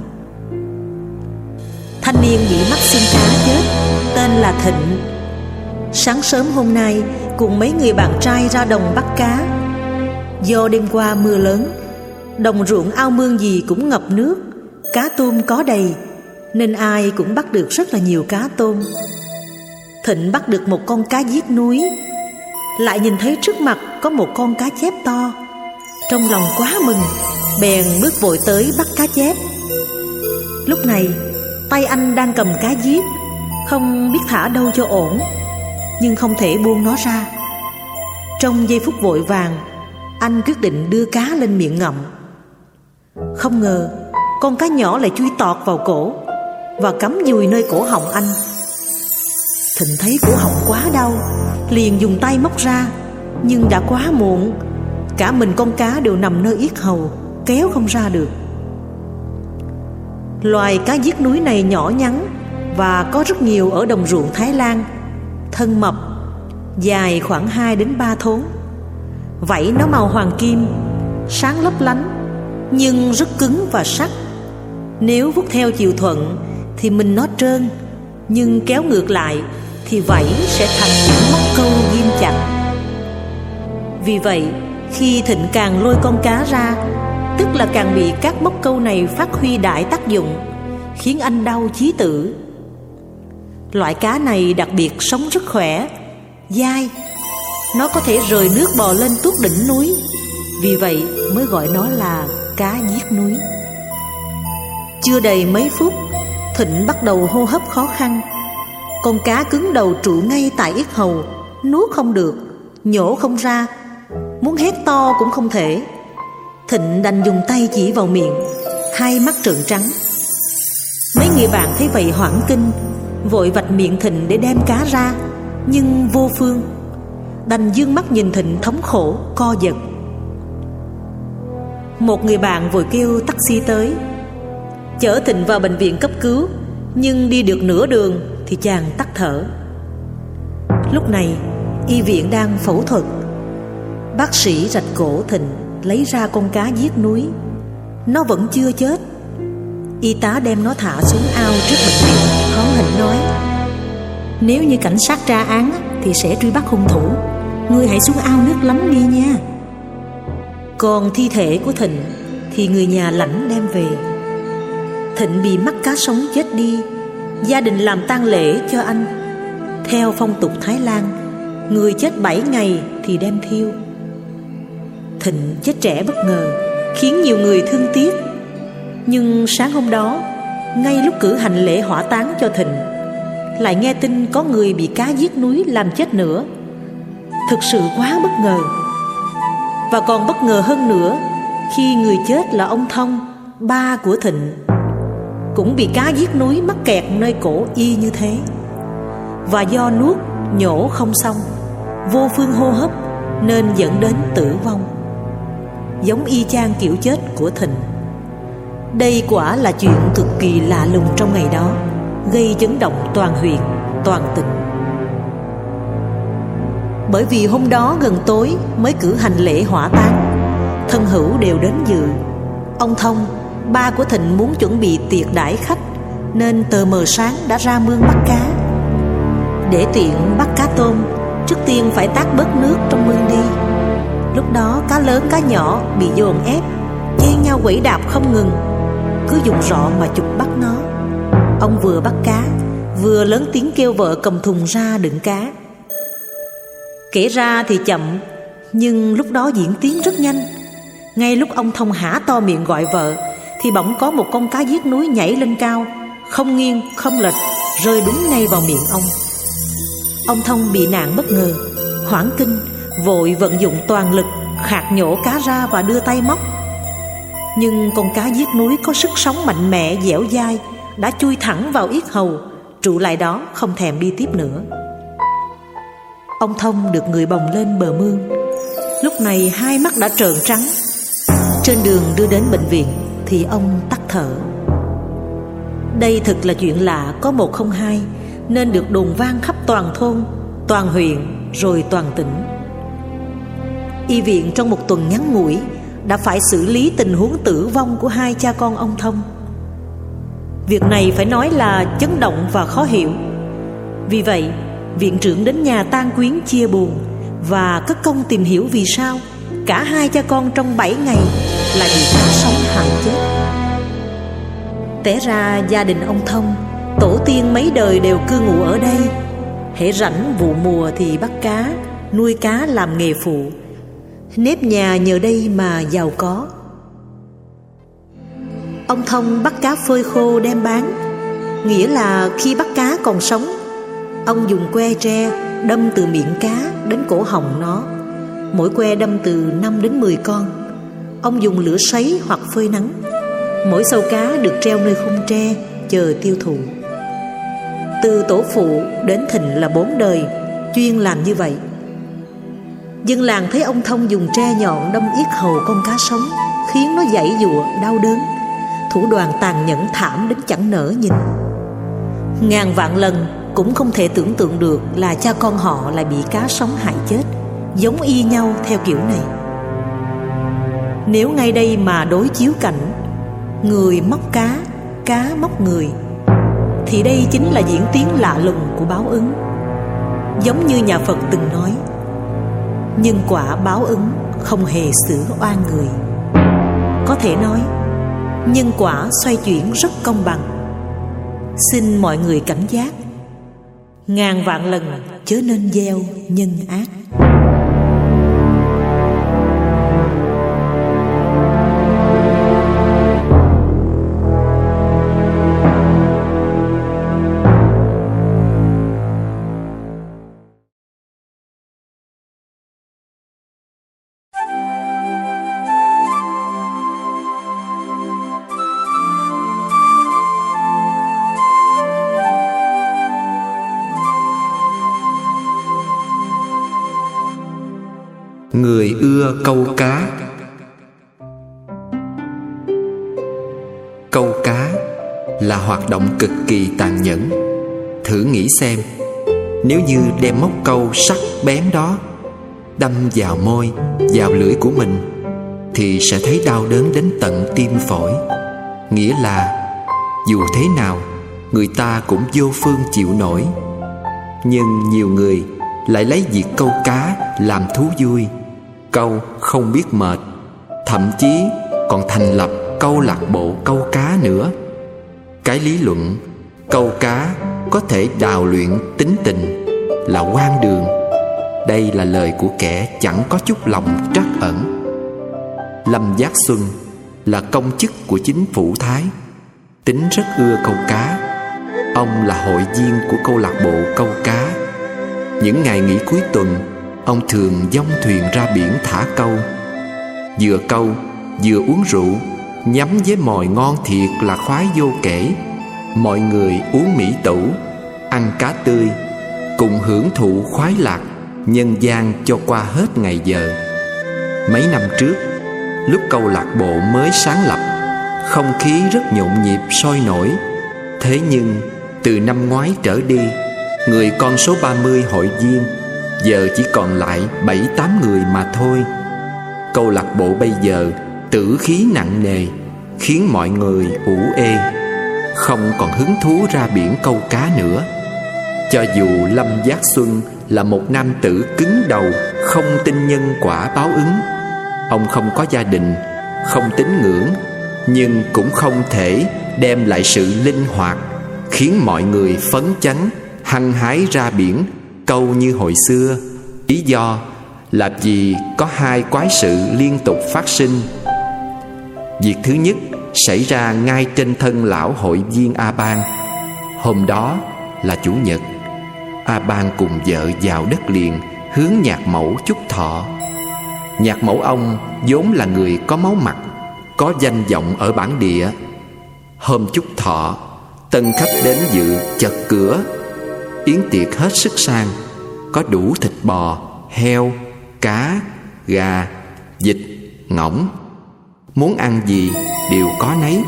Thanh niên bị mắc xương cá chết tên là Thịnh. Sáng sớm hôm nay cùng mấy người bạn trai ra đồng bắt cá. Do đêm qua mưa lớn, đồng ruộng ao mương gì cũng ngập nước, cá tôm có đầy, nên ai cũng bắt được rất là nhiều cá tôm. Thịnh bắt được một con cá giết núi, lại nhìn thấy trước mặt có một con cá chép to. Trong lòng quá mừng, bèn bước vội tới bắt cá chép. Lúc này tay anh đang cầm cá giết, không biết thả đâu cho ổn, nhưng không thể buông nó ra. Trong giây phút vội vàng, anh quyết định đưa cá lên miệng ngậm. Không ngờ con cá nhỏ lại chui tọt vào cổ và cắm dùi nơi cổ họng anh. Thịnh thấy cổ họng quá đau, liền dùng tay móc ra, nhưng đã quá muộn. Cả mình con cá đều nằm nơi yết hầu, kéo không ra được. Loài cá giết núi này nhỏ nhắn và có rất nhiều ở đồng ruộng Thái Lan. Thân mập, dài khoảng 2 đến 3 thốn. Vảy nó màu hoàng kim, sáng lấp lánh, nhưng rất cứng và sắc. Nếu vuốt theo chiều thuận thì mình nó trơn, nhưng kéo ngược lại thì vảy sẽ thành những móc câu ghim chặt. Vì vậy, khi Thịnh càng lôi con cá ra, tức là càng bị các móc câu này phát huy đại tác dụng, khiến anh đau chí tử. Loại cá này đặc biệt sống rất khỏe, dai. Nó có thể rời nước bò lên tuốt đỉnh núi, vì vậy mới gọi nó là cá giết núi. Chưa đầy mấy phút, Thịnh bắt đầu hô hấp khó khăn. Con cá cứng đầu trụ ngay tại yết hầu, nuốt không được, nhổ không ra, muốn hét to cũng không thể. Thịnh đành dùng tay chỉ vào miệng, hai mắt trợn trắng. Mấy người bạn thấy vậy hoảng kinh, vội vạch miệng Thịnh để đem cá ra, nhưng vô phương. Đành dương mắt nhìn Thịnh thống khổ, co giật. Một người bạn vội kêu taxi tới, chở Thịnh vào bệnh viện cấp cứu, nhưng đi được nửa đường thì chàng tắt thở. Lúc này y viện đang phẫu thuật. Bác sĩ rạch cổ Thịnh, lấy ra con cá giết núi. Nó vẫn chưa chết. Y tá đem nó thả xuống ao trước bệnh viện, hóm hỉnh nói: "Nếu như cảnh sát tra án thì sẽ truy bắt hung thủ. Ngươi hãy xuống ao nước lắm đi nha." Còn thi thể của Thịnh thì người nhà lãnh đem về. Thịnh bị mắc cá sống chết đi. Gia đình làm tang lễ cho anh. Theo phong tục Thái Lan, người chết 7 ngày thì đem thiêu. Thịnh chết trẻ bất ngờ, khiến nhiều người thương tiếc. Nhưng sáng hôm đó, ngay lúc cử hành lễ hỏa táng cho Thịnh, lại nghe tin có người bị cá giết núi làm chết nữa. Thực sự quá bất ngờ. Và còn bất ngờ hơn nữa, khi người chết là ông Thông, ba của Thịnh, cũng bị cá giết núi mắc kẹt nơi cổ y như thế. Và do nuốt nhổ không xong, vô phương hô hấp, nên dẫn đến tử vong, giống y chang kiểu chết của Thịnh. Đây quả là chuyện cực kỳ lạ lùng trong ngày đó, gây chấn động toàn huyện, toàn tỉnh. Bởi vì hôm đó gần tối mới cử hành lễ hỏa táng, thân hữu đều đến dự. Ông Thông, ba của Thịnh, muốn chuẩn bị tiệc đãi khách, nên tờ mờ sáng đã ra mương bắt cá. Để tiện bắt cá tôm, trước tiên phải tát bớt nước trong mương đi. Lúc đó cá lớn cá nhỏ bị dồn ép, chen nhau quẩy đạp không ngừng, cứ dùng rọ mà chụp bắt nó. Ông vừa bắt cá, vừa lớn tiếng kêu vợ cầm thùng ra đựng cá. Kể ra thì chậm, nhưng lúc đó diễn tiến rất nhanh. Ngay lúc ông Thông há to miệng gọi vợ, thì bỗng có một con cá giết núi nhảy lên cao, không nghiêng không lệch, rơi đúng ngay vào miệng ông. Ông Thông bị nạn bất ngờ, hoảng kinh, vội vận dụng toàn lực khạc nhổ cá ra và đưa tay móc. Nhưng con cá giết núi có sức sống mạnh mẽ dẻo dai, đã chui thẳng vào yết hầu, trụ lại đó không thèm đi tiếp nữa. Ông Thông được người bồng lên bờ mương. Lúc này hai mắt đã trợn trắng. Trên đường đưa đến bệnh viện thì ông tắt thở. Đây thực là chuyện lạ có một không hai, nên được đồn vang khắp toàn thôn, toàn huyện, rồi toàn tỉnh. Y viện trong một tuần ngắn ngủi đã phải xử lý tình huống tử vong của hai cha con ông Thông. Việc này phải nói là chấn động và khó hiểu. Vì vậy, viện trưởng đến nhà tang quyến chia buồn và cất công tìm hiểu vì sao cả hai cha con trong 7 ngày lại bị cá sống hại chết. Té ra gia đình ông Thông, tổ tiên mấy đời đều cư ngụ ở đây. Hễ rảnh vụ mùa thì bắt cá, nuôi cá làm nghề phụ. Nếp nhà nhờ đây mà giàu có. Ông Thông bắt cá phơi khô đem bán, nghĩa là khi bắt cá còn sống, ông dùng que tre đâm từ miệng cá đến cổ họng nó. Mỗi que đâm từ 5 đến 10 con. Ông dùng lửa sấy hoặc phơi nắng. Mỗi sâu cá được treo nơi khung tre chờ tiêu thụ. Từ tổ phụ đến Thịnh là 4 đời chuyên làm như vậy. Dân làng thấy ông Thông dùng tre nhọn đâm yết hầu con cá sống, khiến nó giãy giụa đau đớn. Thủ đoạn tàn nhẫn thảm đến chẳng nỡ nhìn. Ngàn vạn lần cũng không thể tưởng tượng được là cha con họ lại bị cá sống hại chết, giống y nhau theo kiểu này. Nếu ngay đây mà đối chiếu cảnh người móc cá, cá móc người, thì đây chính là diễn tiến lạ lùng của báo ứng. Giống như nhà Phật từng nói, nhân quả báo ứng không hề xử oan người. Có thể nói, nhân quả xoay chuyển rất công bằng. Xin mọi người cảnh giác, ngàn vạn lần chớ nên gieo nhân ác. Người ưa câu cá. Câu cá là hoạt động cực kỳ tàn nhẫn. Thử nghĩ xem, nếu như đem móc câu sắc bén đó đâm vào môi, vào lưỡi của mình, thì sẽ thấy đau đớn đến tận tim phổi. Nghĩa là dù thế nào người ta cũng vô phương chịu nổi. Nhưng nhiều người lại lấy việc câu cá làm thú vui. Câu không biết mệt, thậm chí còn thành lập câu lạc bộ câu cá nữa. cái lý luận câu cá có thể đào luyện tính tình là hoang đường. Đây là lời của kẻ chẳng có chút lòng trắc ẩn. Lâm Giác Xuân là công chức của chính phủ Thái, tính rất ưa câu cá. Ông là hội viên của câu lạc bộ câu cá. Những ngày nghỉ cuối tuần, ông thường dông thuyền ra biển thả câu. Vừa câu vừa uống rượu, nhắm với mồi ngon thiệt là khoái vô kể. Mọi người uống mỹ tủ, ăn cá tươi, cùng hưởng thụ khoái lạc nhân gian cho qua hết ngày giờ. Mấy năm trước, lúc câu lạc bộ mới sáng lập, không khí rất nhộn nhịp sôi nổi. Thế nhưng từ năm ngoái trở đi, người con số 30 hội viên giờ chỉ còn lại 7-8 người mà thôi. Câu lạc bộ bây giờ tử khí nặng nề, khiến mọi người ủ ê, không còn hứng thú ra biển câu cá nữa. Cho dù Lâm Giác Xuân là một nam tử cứng đầu, không tin nhân quả báo ứng, ông không có gia đình, không tín ngưỡng, nhưng cũng không thể đem lại sự linh hoạt, khiến mọi người phấn chấn, hăng hái ra biển câu như hồi xưa. Lý do là vì có hai quái sự liên tục phát sinh. Việc thứ nhất xảy ra ngay trên thân lão hội viên A Ban. Hôm đó là Chủ nhật, A Ban cùng vợ vào đất liền hướng nhạc mẫu chúc thọ. Nhạc mẫu ông vốn là người có máu mặt, có danh vọng ở bản địa. Hôm chúc thọ, tân khách đến dự chật cửa. Yến tiệc hết sức sang, có đủ thịt bò, heo, cá, gà, vịt, ngỗng. Muốn ăn gì đều có nấy.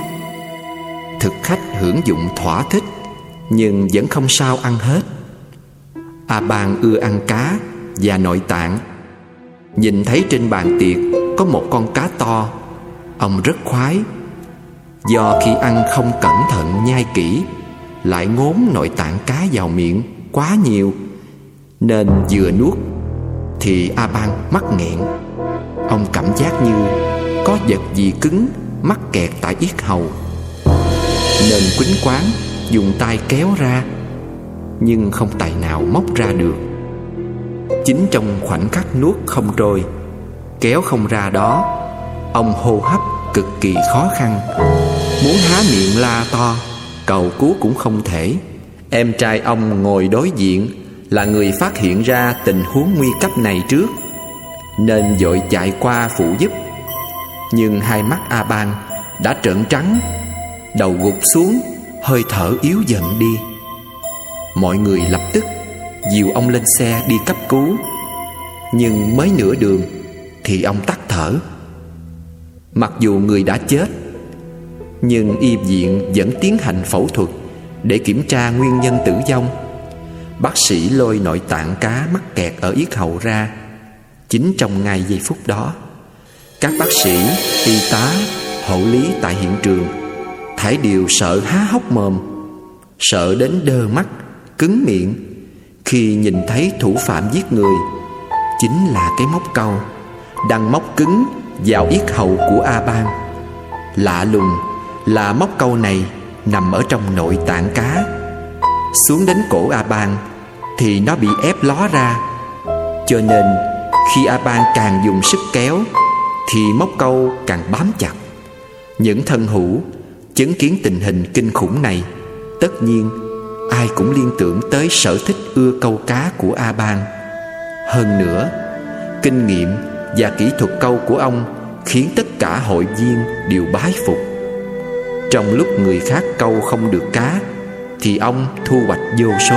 Thực khách hưởng dụng thỏa thích, nhưng vẫn không sao ăn hết. A Ban ưa ăn cá và nội tạng. Nhìn thấy trên bàn tiệc có một con cá to, ông rất khoái. Do khi ăn không cẩn thận nhai kỹ, lại ngốn nội tạng cá vào miệng quá nhiều, nên vừa nuốt thì A Ban mắc nghẹn. Ông cảm giác như có vật gì cứng mắc kẹt tại yết hầu, nên quýnh quáng dùng tay kéo ra, nhưng không tài nào móc ra được. Chính trong khoảnh khắc nuốt không trôi, kéo không ra đó, ông hô hấp cực kỳ khó khăn, muốn há miệng la to cầu cứu cũng không thể. Em trai ông ngồi đối diện là người phát hiện ra tình huống nguy cấp này trước, nên vội chạy qua phụ giúp. Nhưng hai mắt A Ban đã trợn trắng, đầu gục xuống, hơi thở yếu dần đi. Mọi người lập tức dìu ông lên xe đi cấp cứu. Nhưng mới nửa đường thì ông tắt thở. Mặc dù người đã chết, nhưng y viện vẫn tiến hành phẫu thuật để kiểm tra nguyên nhân tử vong. Bác sĩ lôi nội tạng cá mắc kẹt ở yết hầu ra. Chính trong ngay giây phút đó, các bác sĩ, y tá, hộ lý tại hiện trường thảy đều sợ há hốc mồm, sợ đến đơ mắt, cứng miệng khi nhìn thấy thủ phạm giết người chính là cái móc câu đang móc cứng vào yết hầu của A Ban. Lạ lùng là móc câu này nằm ở trong nội tạng cá. Xuống đến cổ A Ban thì nó bị ép ló ra, cho nên khi A Ban càng dùng sức kéo thì móc câu càng bám chặt. Những thân hữu chứng kiến tình hình kinh khủng này, tất nhiên ai cũng liên tưởng tới sở thích ưa câu cá của A Ban. Hơn nữa, kinh nghiệm và kỹ thuật câu của ông khiến tất cả hội viên đều bái phục. Trong lúc người khác câu không được cá thì ông thu hoạch vô số.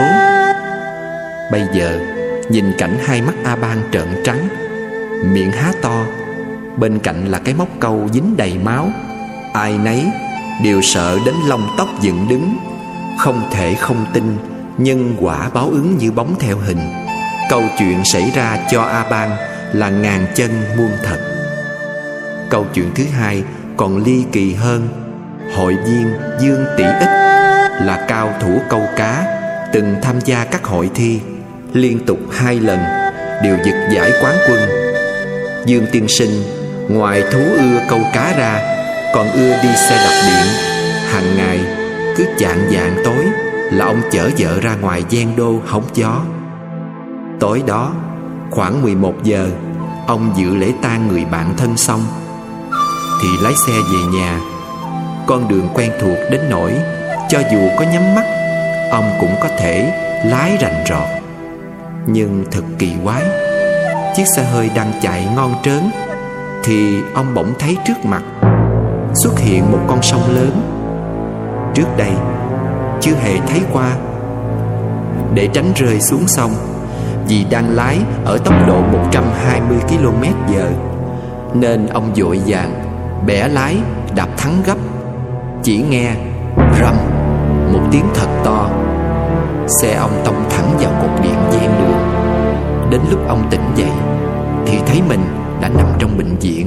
Bây giờ nhìn cảnh hai mắt A Ban trợn trắng, miệng há to, bên cạnh là cái móc câu dính đầy máu, ai nấy đều sợ đến lông tóc dựng đứng. Không thể không tin nhân quả báo ứng như bóng theo hình. Câu chuyện xảy ra cho A Ban là ngàn chân muôn thật. Câu chuyện thứ hai còn ly kỳ hơn. Hội viên Dương Tỷ Ích là cao thủ câu cá, từng tham gia các hội thi, liên tục 2 lần đều giật giải quán quân. Dương tiên sinh ngoài thú ưa câu cá ra, còn ưa đi xe đạp điện. Hàng ngày cứ chạng vạng tối là ông chở vợ ra ngoài giang đô hóng gió. Tối đó khoảng 11 giờ, ông dự lễ tang người bạn thân xong thì lái xe về nhà. Con đường quen thuộc đến nỗi cho dù có nhắm mắt, ông cũng có thể lái rành rọt. Nhưng thật kỳ quái, chiếc xe hơi đang chạy ngon trớn thì ông bỗng thấy trước mặt xuất hiện một con sông lớn. Trước đây chưa hề thấy qua. Để tránh rơi xuống sông, vì đang lái ở tốc độ 120 km/h, nên ông vội vàng bẻ lái đạp thắng gấp. Chỉ nghe rầm một tiếng thật to, xe ông tông thẳng vào cột điện ven đường. Đến lúc ông tỉnh dậy thì thấy mình đã nằm trong bệnh viện.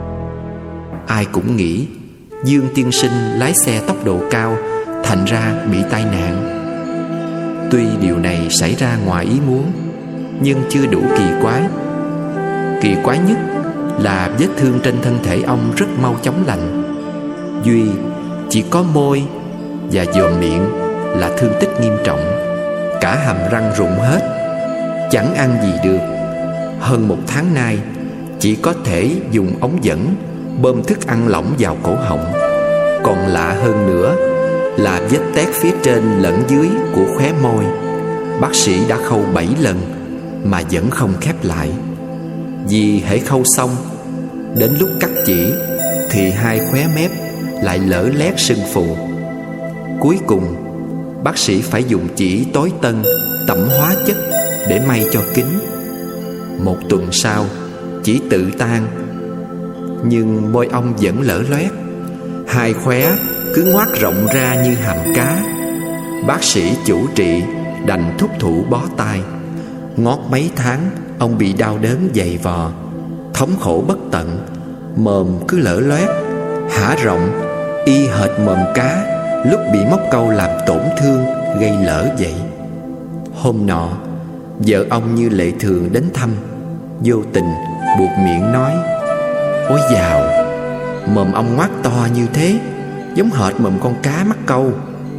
Ai cũng nghĩ Dương tiên sinh lái xe tốc độ cao, thành ra bị tai nạn. Tuy điều này xảy ra ngoài ý muốn, nhưng chưa đủ kỳ quái. Kỳ quái nhất là vết thương trên thân thể ông rất mau chóng lành. Duy chỉ có môi và dòm miệng là thương tích nghiêm trọng. Cả hàm răng rụng hết, chẳng ăn gì được. Hơn 1 tháng nay chỉ có thể dùng ống dẫn bơm thức ăn lỏng vào cổ họng. Còn lạ hơn nữa là vết tét phía trên lẫn dưới của khóe môi. Bác sĩ đã khâu 7 lần mà vẫn không khép lại. Vì hễ khâu xong, đến lúc cắt chỉ thì 2 khóe mép lại lở lét sưng phù. Cuối cùng bác sĩ phải dùng chỉ tối tân tẩm hóa chất để may cho kín. 1 tuần sau chỉ tự tan, nhưng môi ông vẫn lở loét. 2 khóe cứ ngoác rộng ra như hàm cá. Bác sĩ chủ trị đành thúc thủ bó tay. Ngót mấy tháng ông bị đau đớn dày vò, thống khổ bất tận. Mồm cứ lở loét, há rộng y hệt mồm cá lúc bị móc câu làm tổn thương gây lở vậy. Hôm nọ vợ ông như lệ thường đến thăm, vô tình buột miệng nói: "Ôi dào, mồm ông ngoác to như thế, giống hệt mồm con cá mắc câu."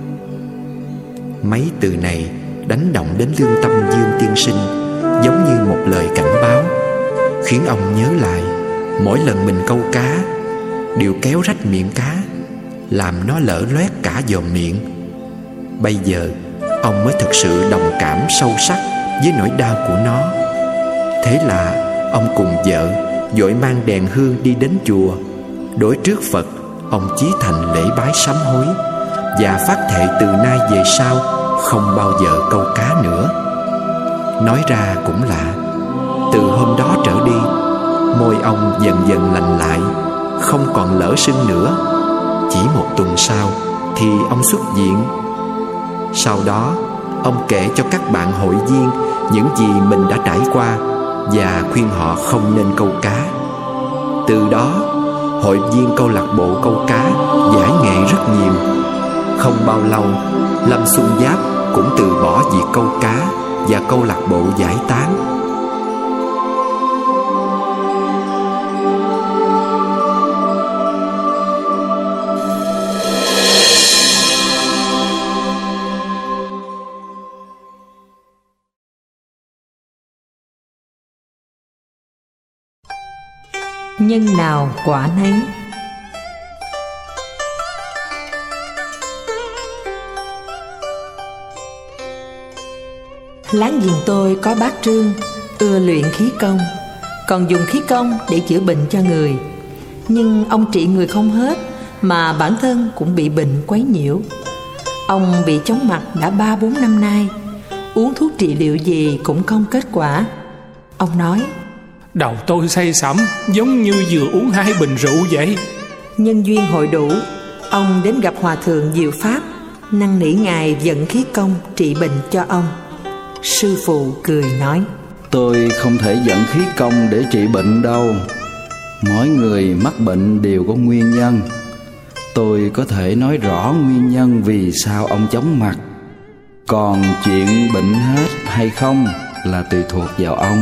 Mấy từ này đánh động đến lương tâm Dương tiên sinh, giống như một lời cảnh báo, khiến ông nhớ lại mỗi lần mình câu cá đều kéo rách miệng cá, làm nó lở loét cả dòm miệng. Bây giờ ông mới thực sự đồng cảm sâu sắc với nỗi đau của nó. Thế là ông cùng vợ vội mang đèn hương đi đến chùa. Đối trước Phật, ông chí thành lễ bái sám hối và phát thệ từ nay về sau không bao giờ câu cá nữa. Nói ra cũng lạ, từ hôm đó trở đi, môi ông dần dần lành lại, không còn lở sưng nữa. Chỉ 1 tuần sau thì ông xuất viện. Sau đó ông kể cho các bạn hội viên những gì mình đã trải qua và khuyên họ không nên câu cá. Từ đó hội viên câu lạc bộ câu cá giải nghệ rất nhiều. Không bao lâu, Lâm Xuân Giáp cũng từ bỏ việc câu cá và câu lạc bộ giải tán. Nhân nào quả nấy. Láng giềng tôi có bác Trương ưa luyện khí công, còn dùng khí công để chữa bệnh cho người. Nhưng ông trị người không hết, mà bản thân cũng bị bệnh quấy nhiễu. Ông bị chóng mặt đã 3-4 năm nay, uống thuốc trị liệu gì cũng không kết quả. Ông nói: "Đầu tôi say sẩm, giống như vừa uống 2 bình rượu vậy." Nhân duyên hội đủ, ông đến gặp Hòa thượng Diệu Pháp, năn nỉ ngài vận khí công trị bệnh cho ông. Sư phụ cười nói: "Tôi không thể vận khí công để trị bệnh đâu. Mỗi người mắc bệnh đều có nguyên nhân. Tôi có thể nói rõ nguyên nhân vì sao ông chóng mặt. Còn chuyện bệnh hết hay không là tùy thuộc vào ông.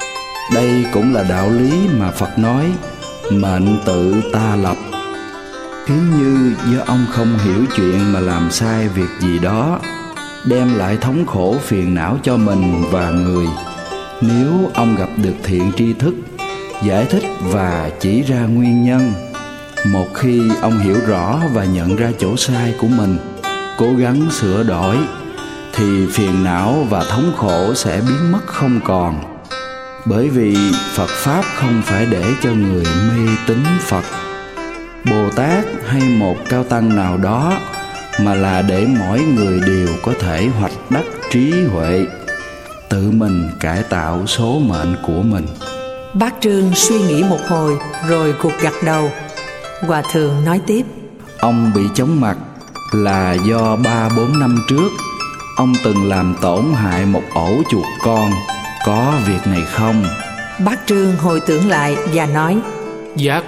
Đây cũng là đạo lý mà Phật nói, mệnh tự ta lập. Nếu như do ông không hiểu chuyện mà làm sai việc gì đó, đem lại thống khổ phiền não cho mình và người. Nếu ông gặp được thiện tri thức, giải thích và chỉ ra nguyên nhân, một khi ông hiểu rõ và nhận ra chỗ sai của mình, cố gắng sửa đổi, thì phiền não và thống khổ sẽ biến mất không còn. Bởi vì Phật Pháp không phải để cho người mê tín Phật, Bồ Tát hay một cao tăng nào đó, mà là để mỗi người đều có thể hoạch đắc trí huệ, tự mình cải tạo số mệnh của mình. Bác Trương suy nghĩ một hồi rồi gục gặt đầu. Hòa thượng nói tiếp: Ông bị chóng mặt là do 3-4 năm trước ông từng làm tổn hại một ổ chuột con, có việc này không? Bác Trương hồi tưởng lại và nói: Dạ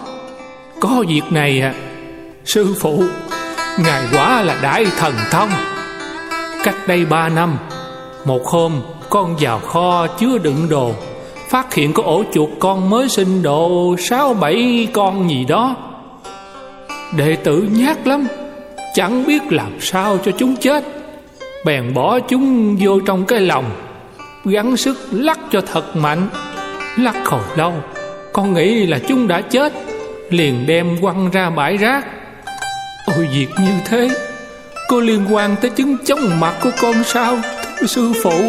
có việc này à. Sư phụ, ngài quả là đại thần thông. Cách đây 3 năm, một hôm con vào kho chứa đựng đồ, phát hiện có ổ chuột con mới sinh độ 6-7 con gì đó. Đệ tử nhát lắm, chẳng biết làm sao cho chúng chết, bèn bỏ chúng vô trong cái lồng, gắng sức lắc cho thật mạnh. Lắc hồi lâu, con nghĩ là chúng đã chết, liền đem quăng ra bãi rác. Ôi, việc như thế có liên quan tới chứng chóng mặt của con sao, thưa sư phụ?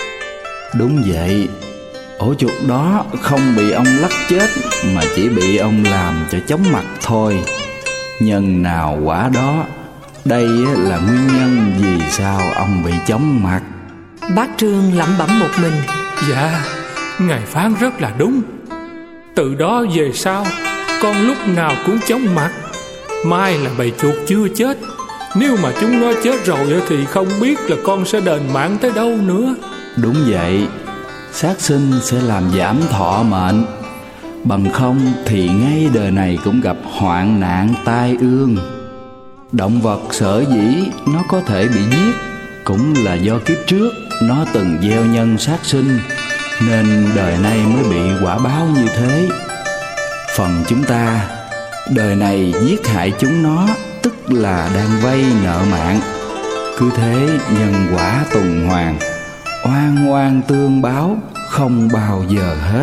Đúng vậy, ổ chuột đó không bị ông lắc chết, mà chỉ bị ông làm cho chóng mặt thôi. Nhân nào quả đó, đây là nguyên nhân vì sao ông bị chóng mặt. Bác Trương lẩm bẩm một mình: Dạ, ngài phán rất là đúng. Từ đó về sau, con lúc nào cũng chóng mặt. Mai là bầy chuột chưa chết, nếu mà chúng nó chết rồi thì không biết là con sẽ đền mạng tới đâu nữa. Đúng vậy, sát sinh sẽ làm giảm thọ mệnh, bằng không thì ngay đời này cũng gặp hoạn nạn tai ương. Động vật sở dĩ nó có thể bị giết cũng là do kiếp trước nó từng gieo nhân sát sinh, nên đời nay mới bị quả báo như thế. Phần chúng ta, đời này giết hại chúng nó, tức là đang vay nợ mạng. Cứ thế nhân quả tuần hoàn, oan oan tương báo, không bao giờ hết.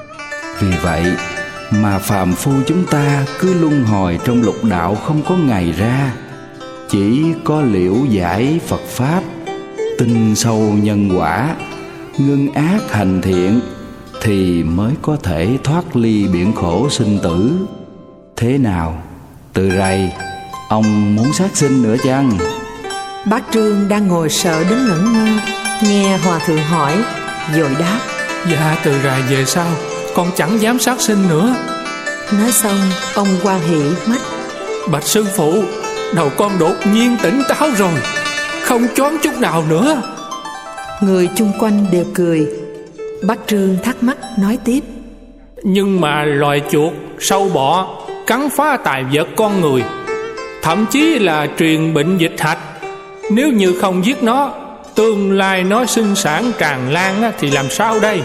Vì vậy mà phàm phu chúng ta cứ luân hồi trong lục đạo không có ngày ra. Chỉ có liễu giải Phật Pháp, tin sâu nhân quả, ngưng ác hành thiện, thì mới có thể thoát ly biển khổ sinh tử. Thế nào, từ rày, ông muốn sát sinh nữa chăng? Bác Trương đang ngồi sợ đến ngẩn ngơ, nghe hòa thượng hỏi, vội đáp: Dạ, từ rày về sau con chẳng dám sát sinh nữa. Nói xong, ông hoan hỉ mắt: Bạch sư phụ, đầu con đột nhiên tỉnh táo rồi, không choáng chút nào nữa. Người chung quanh đều cười. Bác Trương thắc mắc nói tiếp: Nhưng mà loài chuột, sâu bọ cắn phá tài vật con người, thậm chí là truyền bệnh dịch hạch. Nếu như không giết nó, tương lai nó sinh sản tràn lan thì làm sao đây?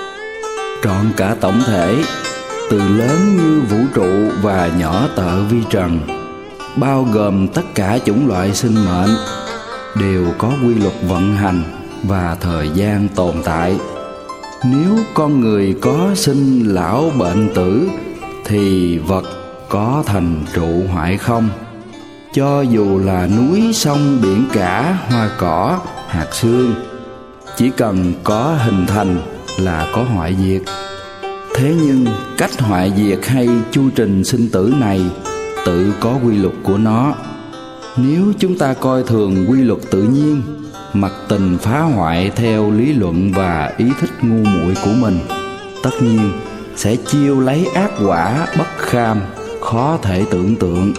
Trọn cả tổng thể, từ lớn như vũ trụ và nhỏ tợ vi trần, bao gồm tất cả chủng loại sinh mệnh, đều có quy luật vận hành và thời gian tồn tại. Nếu con người có sinh lão bệnh tử, thì vật có thành trụ hoại không. Cho dù là núi sông biển cả, hoa cỏ, hạt sương, chỉ cần có hình thành là có hoại diệt. Thế nhưng cách hoại diệt hay chu trình sinh tử này tự có quy luật của nó. Nếu chúng ta coi thường quy luật tự nhiên, mặc tình phá hoại theo lý luận và ý thích ngu muội của mình, tất nhiên sẽ chiêu lấy ác quả bất kham, khó thể tưởng tượng.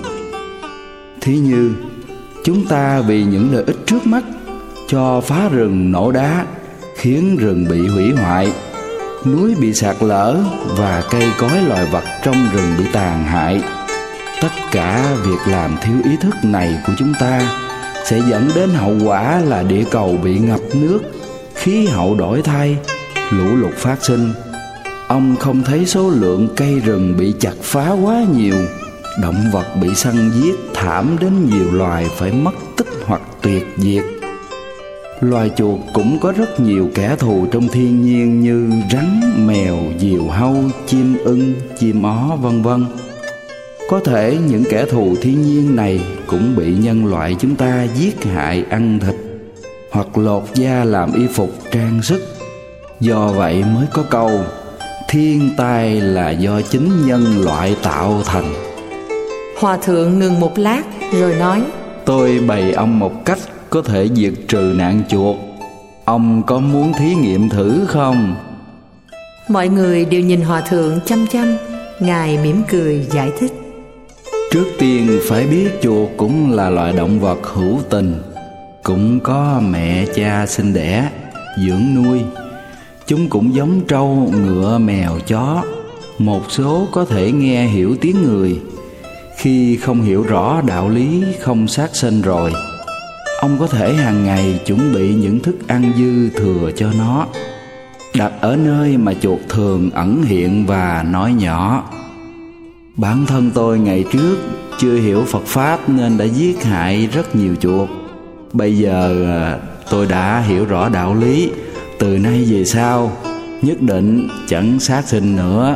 Thí như chúng ta vì những lợi ích trước mắt cho phá rừng nổ đá, khiến rừng bị hủy hoại, núi bị sạt lở và cây cối loài vật trong rừng bị tàn hại. Tất cả việc làm thiếu ý thức này của chúng ta sẽ dẫn đến hậu quả là địa cầu bị ngập nước, khí hậu đổi thay, lũ lụt phát sinh. Ông không thấy số lượng cây rừng bị chặt phá quá nhiều, Động vật bị săn giết thảm đến nhiều loài phải mất tích hoặc tuyệt diệt. Loài chuột cũng có rất nhiều kẻ thù trong thiên nhiên như rắn, mèo, diều hâu, chim ưng, chim ó vân vân. Có thể những kẻ thù thiên nhiên này cũng bị nhân loại chúng ta giết hại ăn thịt hoặc lột da làm y phục trang sức. Do vậy mới có câu thiên tai là do chính nhân loại tạo thành. Hòa thượng ngừng một lát rồi nói: Tôi bày ông một cách có thể diệt trừ nạn chuột. Ông có muốn thí nghiệm thử không? Mọi người đều nhìn hòa thượng chăm chăm. Ngài mỉm cười giải thích: Trước tiên phải biết chuột cũng là loài động vật hữu tình, cũng có mẹ cha sinh đẻ, dưỡng nuôi. Chúng cũng giống trâu, ngựa, mèo, chó. Một số có thể nghe hiểu tiếng người. Khi không hiểu rõ đạo lý không sát sinh rồi, ông có thể hàng ngày chuẩn bị những thức ăn dư thừa cho nó, đặt ở nơi mà chuột thường ẩn hiện và nói nhỏ. Bản thân tôi ngày trước chưa hiểu Phật Pháp nên đã giết hại rất nhiều chuột. Bây giờ tôi đã hiểu rõ đạo lý, từ nay về sau nhất định chẳng sát sinh nữa.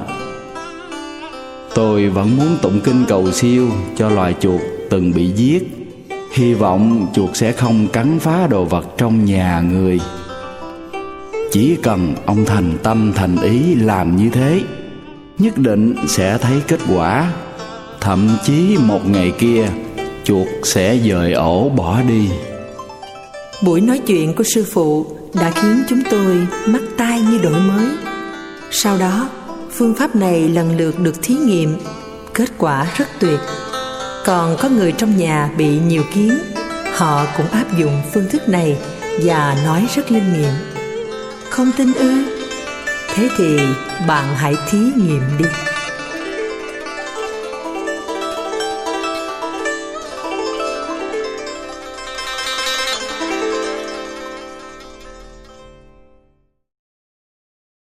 Tôi vẫn muốn tụng kinh cầu siêu cho loài chuột từng bị giết. Hy vọng chuột sẽ không cắn phá đồ vật trong nhà người. Chỉ cần ông thành tâm thành ý làm như thế, nhất định sẽ thấy kết quả. Thậm chí một ngày kia chuột sẽ dời ổ bỏ đi. Buổi nói chuyện của sư phụ đã khiến chúng tôi mắt tai như đổi mới. Sau đó phương pháp này lần lượt được thí nghiệm, kết quả rất tuyệt. Còn có người trong nhà bị nhiều kiến, họ cũng áp dụng phương thức này và nói rất linh nghiệm. Không tin ư? Thế thì bạn hãy thí nghiệm đi.